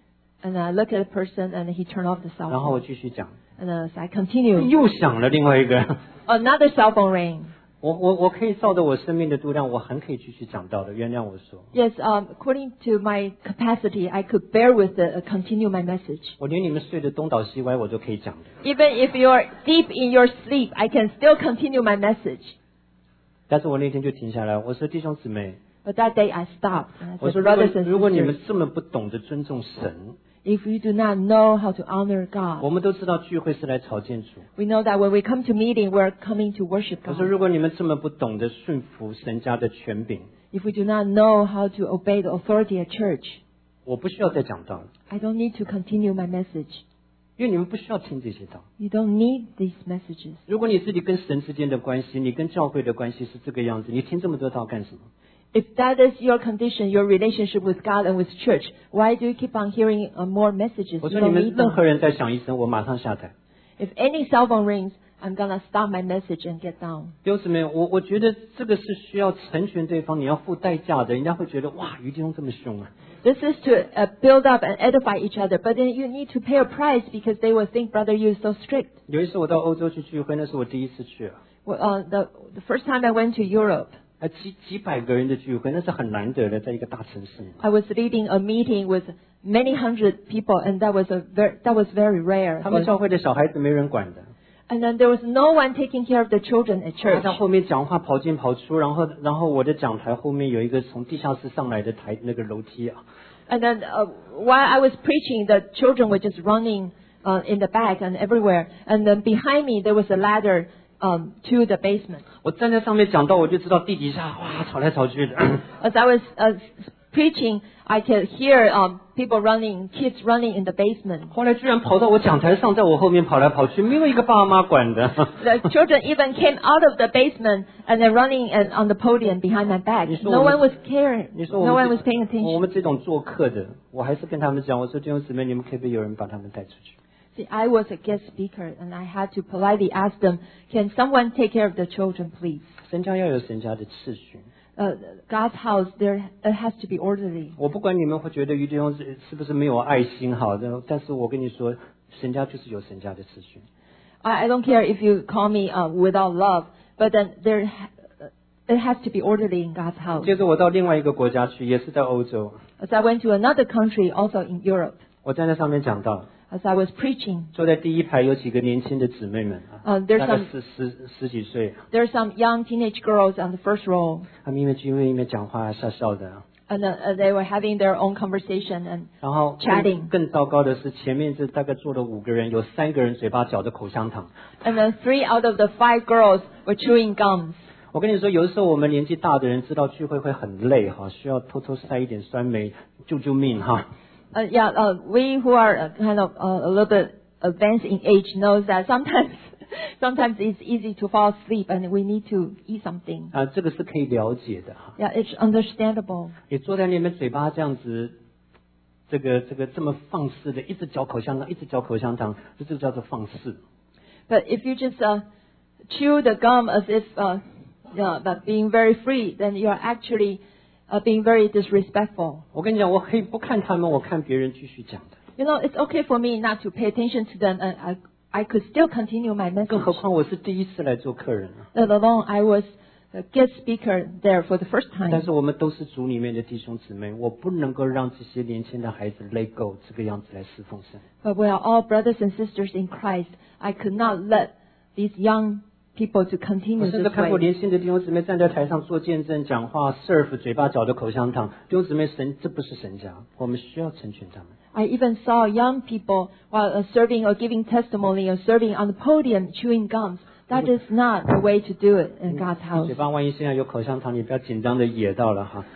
And I look at the person and he turned off the cell 然后我 phone. 继续讲， And uh, so I continue. 又响了另外一个。 Another cell phone rang. 我我我可以照着我生命的度量，我很可以继续讲到的。原谅我说， Yes, um, according to my capacity, I could bear with it, uh, continue my message. 我连你们睡得东倒西歪我都可以讲的。 Even if you're deep in your sleep, I can still continue my message. 但是我那天就停下来，我说弟兄姊妹， But that day I stopped. And I 我 said, 说如果 brothers and 如果你 sisters, 们这么不懂得尊重神， if you do not know how to honor 我 God, 们都知道聚会是来朝见主。 we know that when we come to meeting, we're coming to worship 我说 God. 如果你们这么不懂得顺服神家的权柄， If we do not know how to obey the authority at church, 我不需要再讲道了， I don't need to continue my message. 因为你们不需要听这些道。 You don't need these messages. 如果你自己跟神之间的关系，你跟教会的关系是这个样子，你听这么多道干什么？ If that is your condition, your relationship with God and with church, why do you keep on hearing uh, more messages? 我 You 说你 don't 们 need 任 them. 何人再响一声，我马上下台。 If any cell phone rings, I'm gonna stop my message and get down. 弟兄姊妹，我我觉得这个是需要成全对方，你要付代价的。人家会觉得哇，于弟兄这么凶啊！ This is to uh, build up and edify each other, but then you need to pay a price because they will think, brother, you're so strict. 有一次我到欧洲去聚会，那是我第一次去啊， Well, uh, the, the first time I went to Europe, 啊几几百个人的聚会，那是很难得的，在一个大城市。 I was leading a meeting with many hundred people, and that was a ver- that was very rare. 他们教会的小孩子没人管的， And then there was no one taking care of the children at 他 church. 在后面讲话跑进跑出，然后然后我的讲台后面有一个从地下室上来的台那个楼梯啊， And then uh, while I was preaching, the children were just running uh, in the back and everywhere. And then behind me, there was a ladder um, to the basement. 我站在上面讲到，我就知道地底下哇吵来吵去的。 As I was uh, preaching, I could hear um, people running, kids running in the basement. 后来居然跑到我讲台上，在我后面跑来跑去，没有一个爸妈管的。 The children even came out of the basement and they're running and on the podium behind my back. 你说 No 我们- one was caring. 你说 No 我 one 们 was paying 这我 attention. 们这种做客的，我还是跟他们讲，我说弟兄姊妹，你们可不可以有人把他们带出去？ See, I was a guest speaker and I had to politely ask them, can someone take care of the children, please? 神家要有神家的次序。 Uh, God's house, there it has to be orderly. 我不管你们会觉得于弟兄是是不是没有爱心好的，但是我跟你说，神家就是有神家的次序。 I, I don't care if you call me uh, without love, but then there, ha- it has to be orderly in God's house. 接着我到另外一个国家去，也是在欧洲， As I went to another country, also in Europe, 我站在上面讲到， as I was preaching, 坐在第一排有几个年轻的姊妹们啊， uh, there's 大概 some 十十十几岁， there are some young teenage girls on the first row, 他们一面聚会一面讲话笑笑的。 and uh, uh, they were having their own conversation. And 然后 Chatting 更更糟糕的是，前面这大概坐了五个人，有三个人嘴巴嚼着口香糖。 and then three out of the five girls were chewing gums. 我跟你说，有的时候我们年纪大的人知道聚会会很累哈，需要偷偷塞一点酸梅救救命哈。 Uh, yeah, uh, we who are uh, kind of uh, a little bit advanced in age knows that sometimes, sometimes it's easy to fall asleep and we need to eat something. 啊，这个是可以了解的哈。 Yeah, it's understandable. 你坐在那边嘴巴这样子，这个这个这么放肆的，一直嚼口香糖，一直嚼口香糖，这就叫做放肆。 But if you just uh, chew the gum as if, uh, yeah, but being very free, then you're actually uh, being very disrespectful. 我跟你讲，我可以不看他们，我看别人继续讲的。 You know, it's okay for me not to pay attention to them, and I, I could still continue my 更何 message. 况我是第一次来做客人啊。 Let alone I was a guest speaker there for the first 但 time. 是我们都是主里面的弟兄姊妹，我不能够让这些年轻的孩子 let go 这个样子来侍奉神。 But we are all brothers and sisters in Christ. I could not let these young people to 我 continue 甚至 this 看过 way. 年轻的弟兄姊妹站在台上做见证、讲话、serve 嘴巴嚼着口香糖。弟兄姊妹，神这不是神家，我们需要成全他们。 I even saw young people while uh, serving or giving testimony or serving on the podium chewing gums. That is not the way to do it in God's 嘴 house. 巴万一现在有口香糖，你不要紧张的噎到了哈。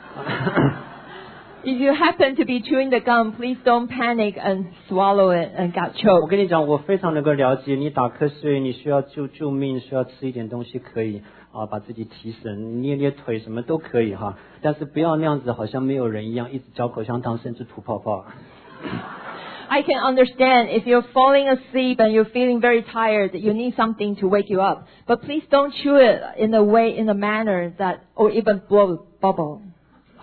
If you happen to be chewing the gum, please don't panic and swallow it and get 我 choked. 跟你讲，我非常能够了解，你打瞌睡，你需要救救命，需要吃一点东西可以啊，把自己提神，捏捏腿什么都可以哈。但是不要那样子，好像没有人一样，一直嚼口香糖，甚至吐泡泡。 I can understand if you're falling asleep and you're feeling very tired, you need something to wake you up. But please don't chew it in a way, in a manner that, or even blow a bubble.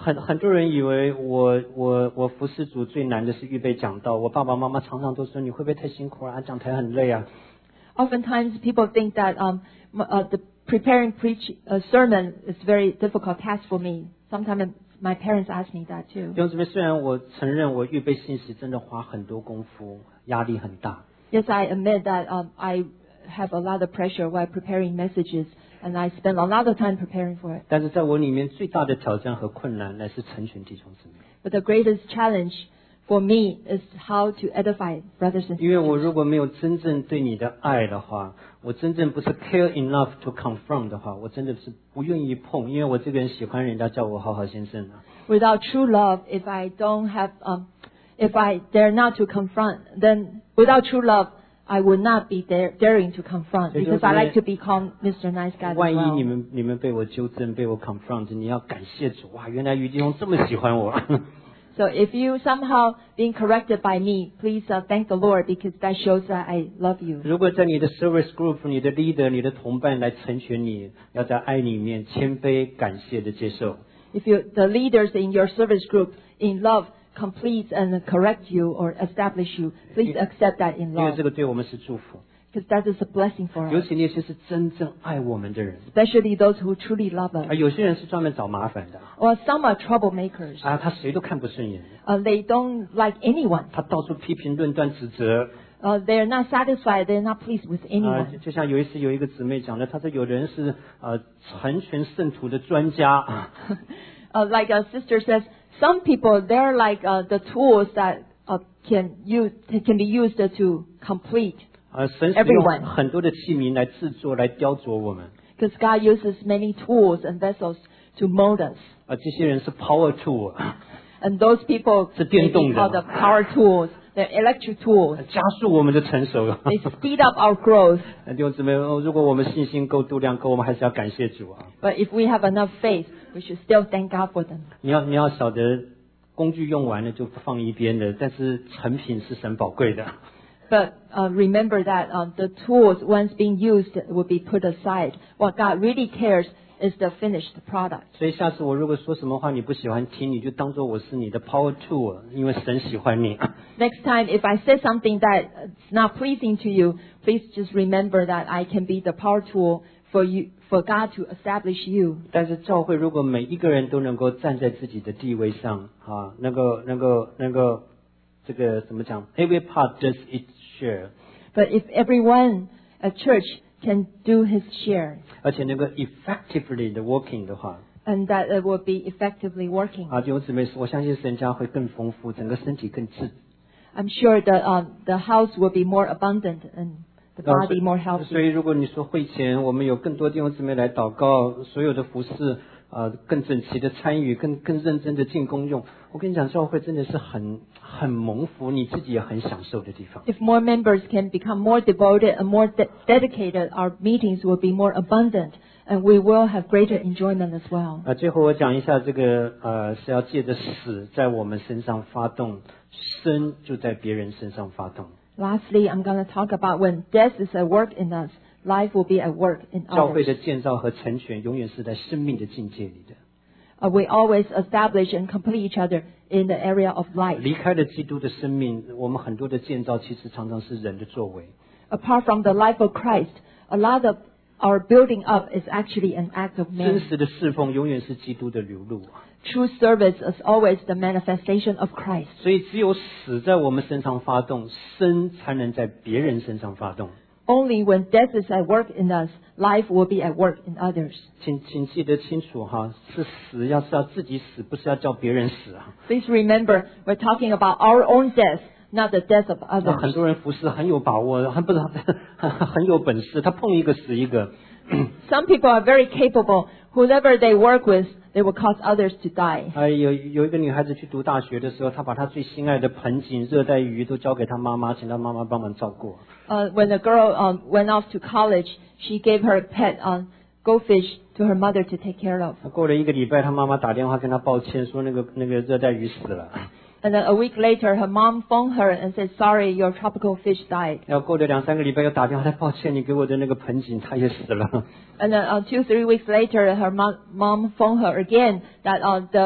很很多人以为我我我服侍主最难的是预备讲道，我爸爸妈妈常常都说你会不会太辛苦啊，讲台很累啊。 Oftentimes people think that um, uh, the preparing preach a sermon is very difficult task for me. Sometimes my parents ask me that too. 弟兄姊妹，虽然我承认我预备信息真的花很多功夫，压力很大。 Yes, I admit that um, I have a lot of pressure while preparing messages, and I spend a lot of time preparing for it. 但是在我里面最大的挑战和困难，乃是成全弟兄姊妹。 But the greatest challenge for me is how to edify brothers and 因为我 sisters. 如果没有真正对你的爱的话，我真正不是 care enough to confront 的话，我真的是不愿意碰，因为我这个人喜欢人家叫我好好先生啊。 Without true love, if I don't have, um, if I dare not to confront, then without true love, I would not be dare, daring to confront because I like to be called Mister Nice Guy as 万一你 well. 们你们被我纠正，被我 confront， 你要感谢主哇！原来于弟兄这么喜欢我。 So if you somehow being corrected by me, please uh, thank the Lord because that shows that I love you. 如果在你的 service group， 你的 leader， 你的同伴来成全你，要在爱里面谦卑感谢的接受。 If you, the leaders in your service group in love complete and correct you or establish you, please accept that in 因为 love 这个对我们是祝福， because that is a blessing for 尤 us, 其那些是真正爱我们的人。 especially those who truly love 而 us. 有些人是专门找麻烦的 Or some are troublemakers. 啊，他谁都看不顺眼， Uh, they don't like anyone. 他到处批评论断指责 Uh, they're not satisfied. They're not pleased with 啊， anyone. 就就像有一次有一个姊妹讲的，她说有人是呃成全圣徒的专家啊。 Uh, like a sister says, some people, they're like uh, the tools that uh, can use can be used to complete. 呃，神使用 Everyone. 很多的器皿来制作、来雕琢我们。 Because God uses many tools and vessels to mold us. 啊，这些人是 power tool， And those people 是 may 电 be 动的。 called the power tools, the electric tools. 加速我们的成熟。 They speed up our growth. 弟兄姊妹，哦如果我们信心够、度量够，我们还是要感谢主啊！ But if we have enough faith, we should still thank God for them. 你要你要晓得，工具用完了就放一边的，但是成品是神宝贵的。 But uh, remember that uh, the tools, once being used, will be put aside. What God really cares is the finished product. 所以下次我如果说什么话你不喜欢听，你就当做我是你的 power tool， 因为神喜欢你。 Next time, if I say something that is not pleasing to you, please just remember that I can be the power tool for you, for God to establish you. 但是教会如果每一个人都能够站在自己的地位上啊，那个那个那个这个怎么讲 ？Every part does its share， But if everyone at church can do his share, 而且那个 effectively 的 working 的话， and that it will be effectively working, 啊，弟兄姊妹，我相信神家会更丰富，整个身体更自。 I'm sure that um, the house will be more abundant and the 然后 body more 所 healthy. 以，如果你说会前我们有更多弟兄姊妹来祷告，所有的服饰啊、更整齐的参与，更更认真的进功用，我跟你讲，教会真的是很很蒙福，你自己也很享受的地方。 If more members can become more devoted and more de- dedicated, our meetings will be more abundant, and we will have greater enjoyment as well. 啊，最后我讲一下这个呃，是要借着死在我们身上发动，生就在别人身上发动。 Lastly, I'm going to talk about when death is at work in us, life will be at work in 教会 others. 的建造和成全，永远是在生命的境界里的。 Uh, we always establish and complete each other in the area of life. 离开了基督的生命，我们很多的建造其实常常是人的作为。 Apart from the life of Christ, a lot of our building up is actually an act of 真 man. 实的侍奉永远是基督的流露。 True service is always the manifestation of Christ. 所以只有死在我们身上发动，生才能在别人身上发动。 Only when death is at work in us, life will be at work in others. 请请记得清楚哈，是死要是要自己死，不是要叫别人死啊。 Please remember, we're talking about our own death, not the death of 那 others. 很多人服侍很有把握，很不是很有本事，他碰一个死一个。 Some people are very capable. Whoever they work with, they will cause others to die. 哎，有有一个女孩子去读大学的时候，她把她最心爱的盆景、热带鱼都交给她妈妈，请她妈妈帮忙照顾。 Uh, when the girl um, went off to college, she gave her pet um, goldfish to her mother to take care of. 过了一个礼拜，她妈妈打电话跟她抱歉，说那个那个热带鱼死了。 And then a week later, her mom phoned her and said, "Sorry, your tropical fish died." 然后过了两三个礼拜，又打电话，她抱歉，你给我的那个盆景它也死了。 And then uh, two, three weeks later, her mom, mom phoned her again that uh, the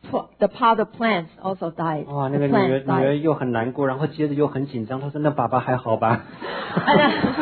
pl- the pot of plants also died. 哇，那 The 个女儿 plants 女儿 died. 又很难过，然后接着又很紧张。她说：“那爸爸还好吧 And,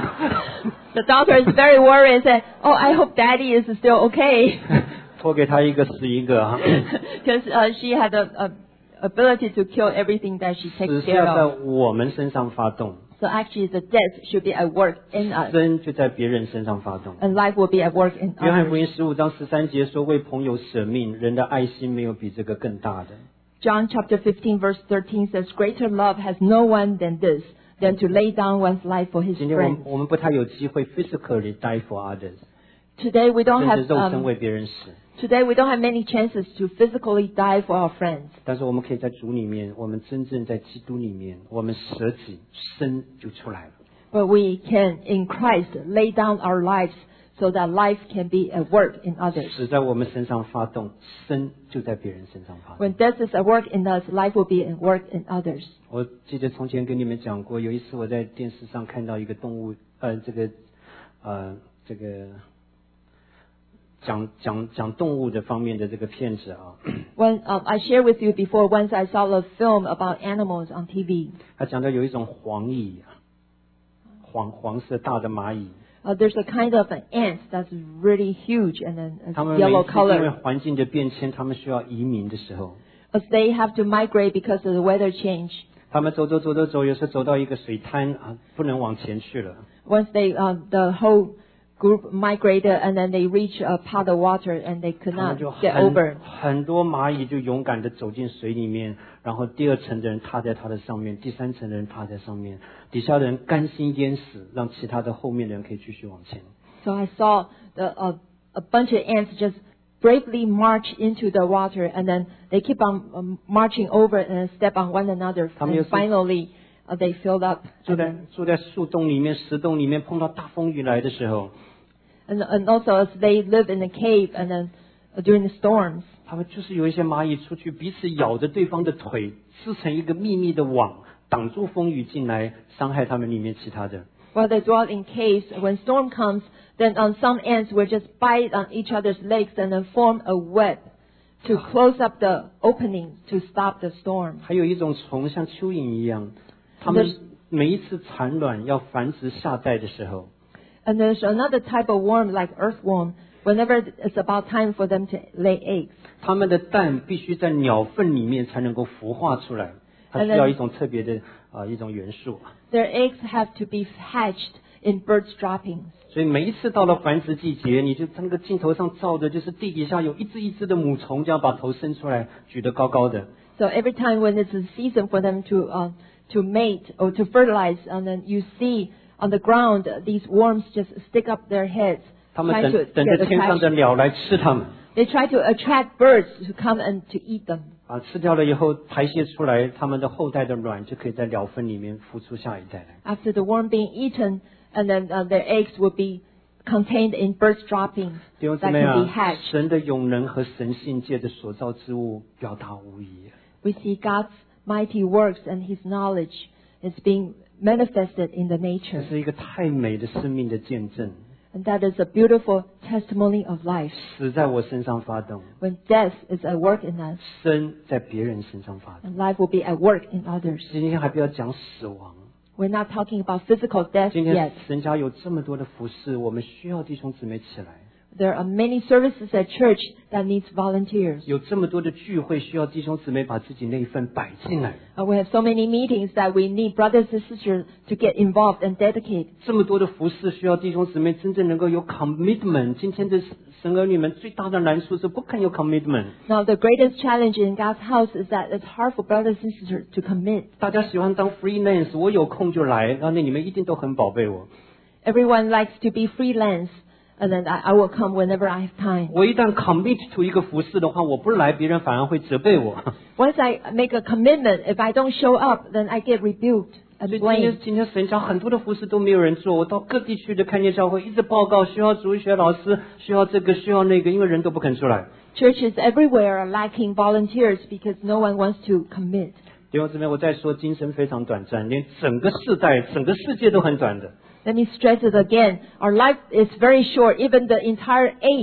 uh, the daughter is very worried and said, "Oh, I hope Daddy is still okay," ？” 托给他一个死一个啊！ because uh, she had the uh, ability to kill everything that she 死 takes 是要 care 在 of. 我们身上发动， So actually, the death should be at work in us, 生就在别人身上发动。 and life will be at work in 约翰福 others. 音十五章十三节说：“为朋友舍命，人的爱心没有比这个更大的。” John chapter fifteen verse thirteen says, "Greater love has no one than this, than to lay down one's life for his 今天我们 friends." 我们不太有机会 physically die for others， Today we don't 甚 have 至肉身 um, 为别人死。 today we don't have many chances to physically die for our friends. 但是我们可以在主里面，我们真正在基督里面，我们舍己，生就出来了。 But we can, in Christ, lay down our lives so that life can be at work in others. 死在我们身上发动，生就在别人身上发动。 When death is at work in us, life will be at work in others. 我记得从前跟你们讲过，有一次我在电视上看到一个动物，呃，这个，呃，这个讲讲讲动物的方面的这个片子啊， When um, I shared with you before, once I saw a film about animals on T V. 他讲到有一种黄蚁，黄黄色大的蚂蚁， Uh, there's a kind of an ant that's really huge and then it's 他们每 yellow 次因为 color. 环境的变迁，他们需要移民的时候， As they have to migrate because of the weather change. 他们走走走走走，有时候走到一个水滩啊，不能往前去了。 Once they, um, the whole group migrated and then they reach a pot of water and they could 他们 not 就 get 很 over. 很多蚂蚁就勇敢的走进水里面，然后第二层的人踏在它的上面，第三层的人踏在上面，底下的人甘心淹死，让其他的后面的人可以继续往前。 So I saw the, uh, a bunch of ants just bravely march into the water and then they keep on um, marching over and step on one another. 他们又 And 是 finally uh, they filled up. 住在住在树洞里面、石洞里面，碰到大风雨来的时候， And, and also as they live in a cave and then uh, during the storms. 他们就是有一些蚂蚁出去彼此咬着对方的腿，织成一个秘密的网，挡住风雨进来，伤害他们里面其他的。 While they dwell in caves, when storm comes, then um, some ants will just bite on each other's legs and then form a web to close up the opening to stop the storm. 还有一种虫像蚯蚓一样，它们每一次产卵要繁殖下代的时候， And there's another type of worm like earthworm. Whenever it's about time for them to lay eggs, 它们的蛋必须在鸟粪里面才能够孵化出来，它需要一种特别的啊、呃、一种元素。 their eggs have to be hatched in birds' droppings. 所以每一次到了繁殖季节，你就在那个镜头上照的，就是地底下有一只一只的母虫，这样把头伸出来，举得高高的。 So every time when it's a season for them to uh, to mate or to fertilize, and then you see on the ground uh, these worms just stick up their heads, 他们 trying to 等等 get 着天上的 attraction. 鸟来吃它们， They try to attract birds to come and to eat them. 啊，吃掉了以后排泄出来，它们的后代的卵就可以在鸟粪里面孵出下一代来。 After the worm being eaten, and then uh, their eggs will be contained in birds' droppings 弟兄 that 姊妹 can be 啊， hatched. 神的永能和神性界的所造之物表达无遗。 We see God's mighty works and His knowledge is being manifested in the 这 nature. 是一个太美的生命的见证， And that is a beautiful testimony of life. 死在我身上发动， When death is at work in us, 生在别人身上发动。 and life will be at work in others. 今天还不要讲死亡， We're not talking about physical death 今天 yet. 神家有这么多的服饰，我们需要弟兄姊妹起来。 There are many services at church that needs volunteers. 有这么多的聚会，需要弟兄姊妹把自己那一份摆进来。 Uh, we have so many meetings that we need brothers and sisters to get involved and dedicate. 这么多的服饰，需要弟兄姊妹真正能够有 commitment。今天的神儿女们最大的难处是不肯有 commitment。 Now, the greatest challenge in God's house is that it's hard for brothers and sisters to commit. 大家喜欢当 freelance，我有空就来，然后那你们一定都很宝贝我。 Everyone likes to be freelance, and then I, I will come whenever I have time. 我一旦 commit to 一个服饰的话，我不来，别人反而会责备我。 Once I make a commitment, if I don't show up, then I get rebuked 所 and 以今天 blamed. 今天神家很多的服饰都没有人做，我到各地区的看见教会一直报告需要主学老师，需要这个需要那个，因为人都不肯出来。 Churches everywhere are lacking volunteers because no one wants to commit. 弟兄姊妹，我再说，今生非常短暂，连整个世代、整个世界都很短的。 Let me stress it again. Our life is very short. Even the entire age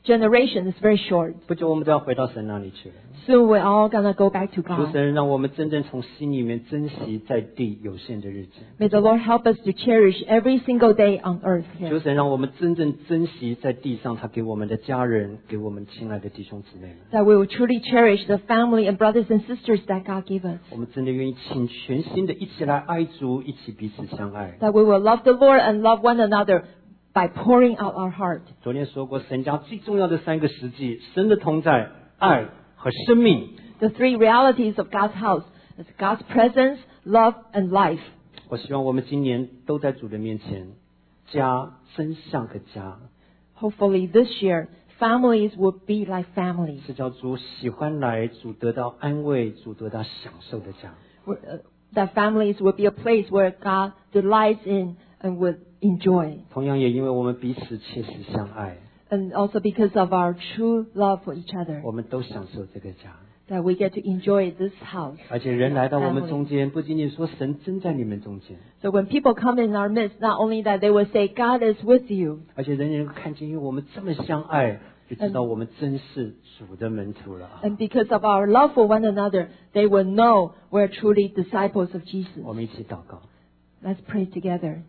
generation is very short. 不久我们都要回到神那里去了。 Soon we're all gonna go back to 求 God. 神让我们真正从心里面珍惜在地有限的日子。 May the Lord help us to cherish every single day on earth 求 here. 神让我们真正珍惜在地上他给我们的家人，给我们亲爱的弟兄姊妹们。 That we will truly cherish the family and brothers and sisters that God gave us. 我们真的愿意请全心的一起来爱主，一起彼此相爱。 That we will love the Lord and love one another by pouring out our heart. 昨天说过，神家最重要的三个实际：神的同在、爱和生命。 The three realities of God's house is God's presence, love, and life. 我希望我们今年都在主的面前，家真像个家， Hopefully this year, families will be like families. 是叫主喜欢来，主得到安慰，主得到享受的家。 Where, uh, that families will be a place where God delights in and would enjoy. 同样也因为我们彼此切实相爱， And also because of our true love for each other, 我们都享受这个家。 that we get to enjoy this house. 而且人来到我们 Family. 中间，不仅仅说神真在你们中间， So when people come in our midst, not only that they will say, God is with you, 而且人人看见，因为我们这么相爱，就知道我们真是主的门徒了啊。 and because of our love for one another, they will know we're truly disciples of Jesus. 我们一起祷告。 Let's pray together.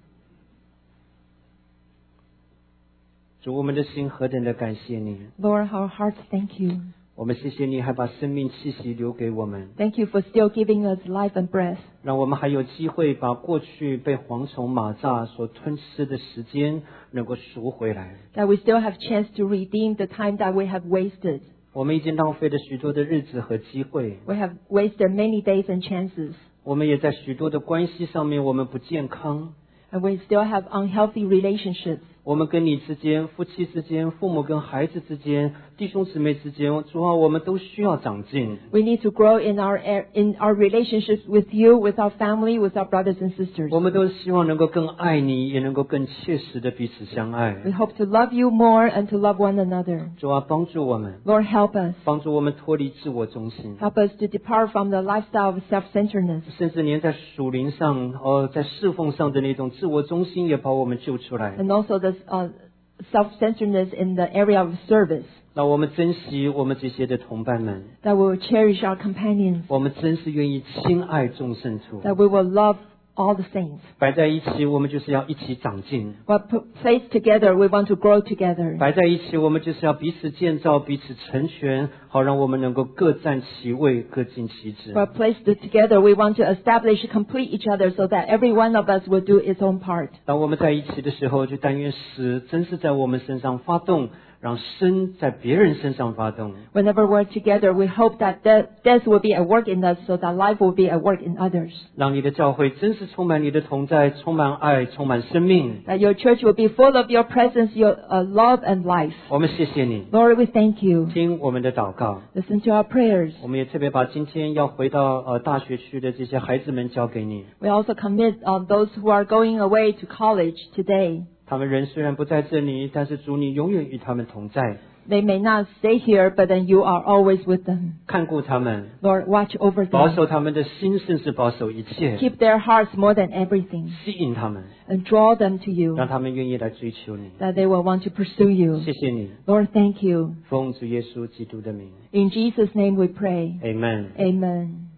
主，我们的心何等的感谢你， Lord, our hearts thank you. 我们谢谢你还把生命气息留给我们， Thank you for still giving us life and breath. 让我们还有机会把过去被蝗虫蚂蚱所吞吃的时间能够赎回来。 That we still have chance to redeem the time that we have wasted. 我们已经浪费了许多的日子和机会， We have wasted many days and chances. 我们也在许多的关系上面我们不健康， And we still have unhealthy relationships. 我们跟你之间、夫妻之间、父母跟孩子之间、弟兄姊妹之间，主啊，我们都需要长进。 We need to grow in our in our relationships with you, with our family, with our brothers and sisters. 我们都希望能够更爱你，也能够更切实的彼此相 We 爱。 hope to love you more and to love one another. 主啊，帮助我们， Lord, help us. 帮助我们脱离自我中心， Help us to depart from the lifestyle of self-centeredness. 甚至连在属灵上、哦，在侍奉上的那种自我中心，也把我们救出来。 And also this uh, self-centeredness in the area of service. 让我们珍惜我们这些的同伴们， That we will cherish our companions. 我们真是愿意亲爱众圣徒。 That we will love all the saints. 摆在一起，我们就是要一起长进； But put placed together, we want to grow together. 摆在一起，我们就是要彼此建造、彼此成全，好让我们能够各占其位、各尽其职。 But placed together, we want to establish, complete each other so that every one of us will do its own part. 当我们在一起的时候，就但愿使真是在我们身上发动，让生在别人身上发动。 Whenever we're together, we hope that death, death will be at work in us so that life will be at work in others. 让你的教会真是充满你的同在，充满爱，充满生命。 That your church will be full of your presence, your uh, love and life. 我们谢谢你， Lord, we thank you. 听我们的祷告。 Listen to our prayers. 我们也特别把今天要回到呃大学去的这些孩子们交给你。 We also commit uh, those who are going away to college today. 他们人虽然不在这里，但是主你永远与他们同在， They may not stay here, but then you are always with them. 看顾他们， Lord, watch over 保 them. 守他们的心，甚至保守一切， Keep their hearts more than everything 吸引他们， and draw them to you, 让他们愿意来追求你。 that they will want to pursue you. 谢谢你， Lord, thank you. 奉主耶稣基督的名 In Jesus' name we pray. ，Amen。 Amen.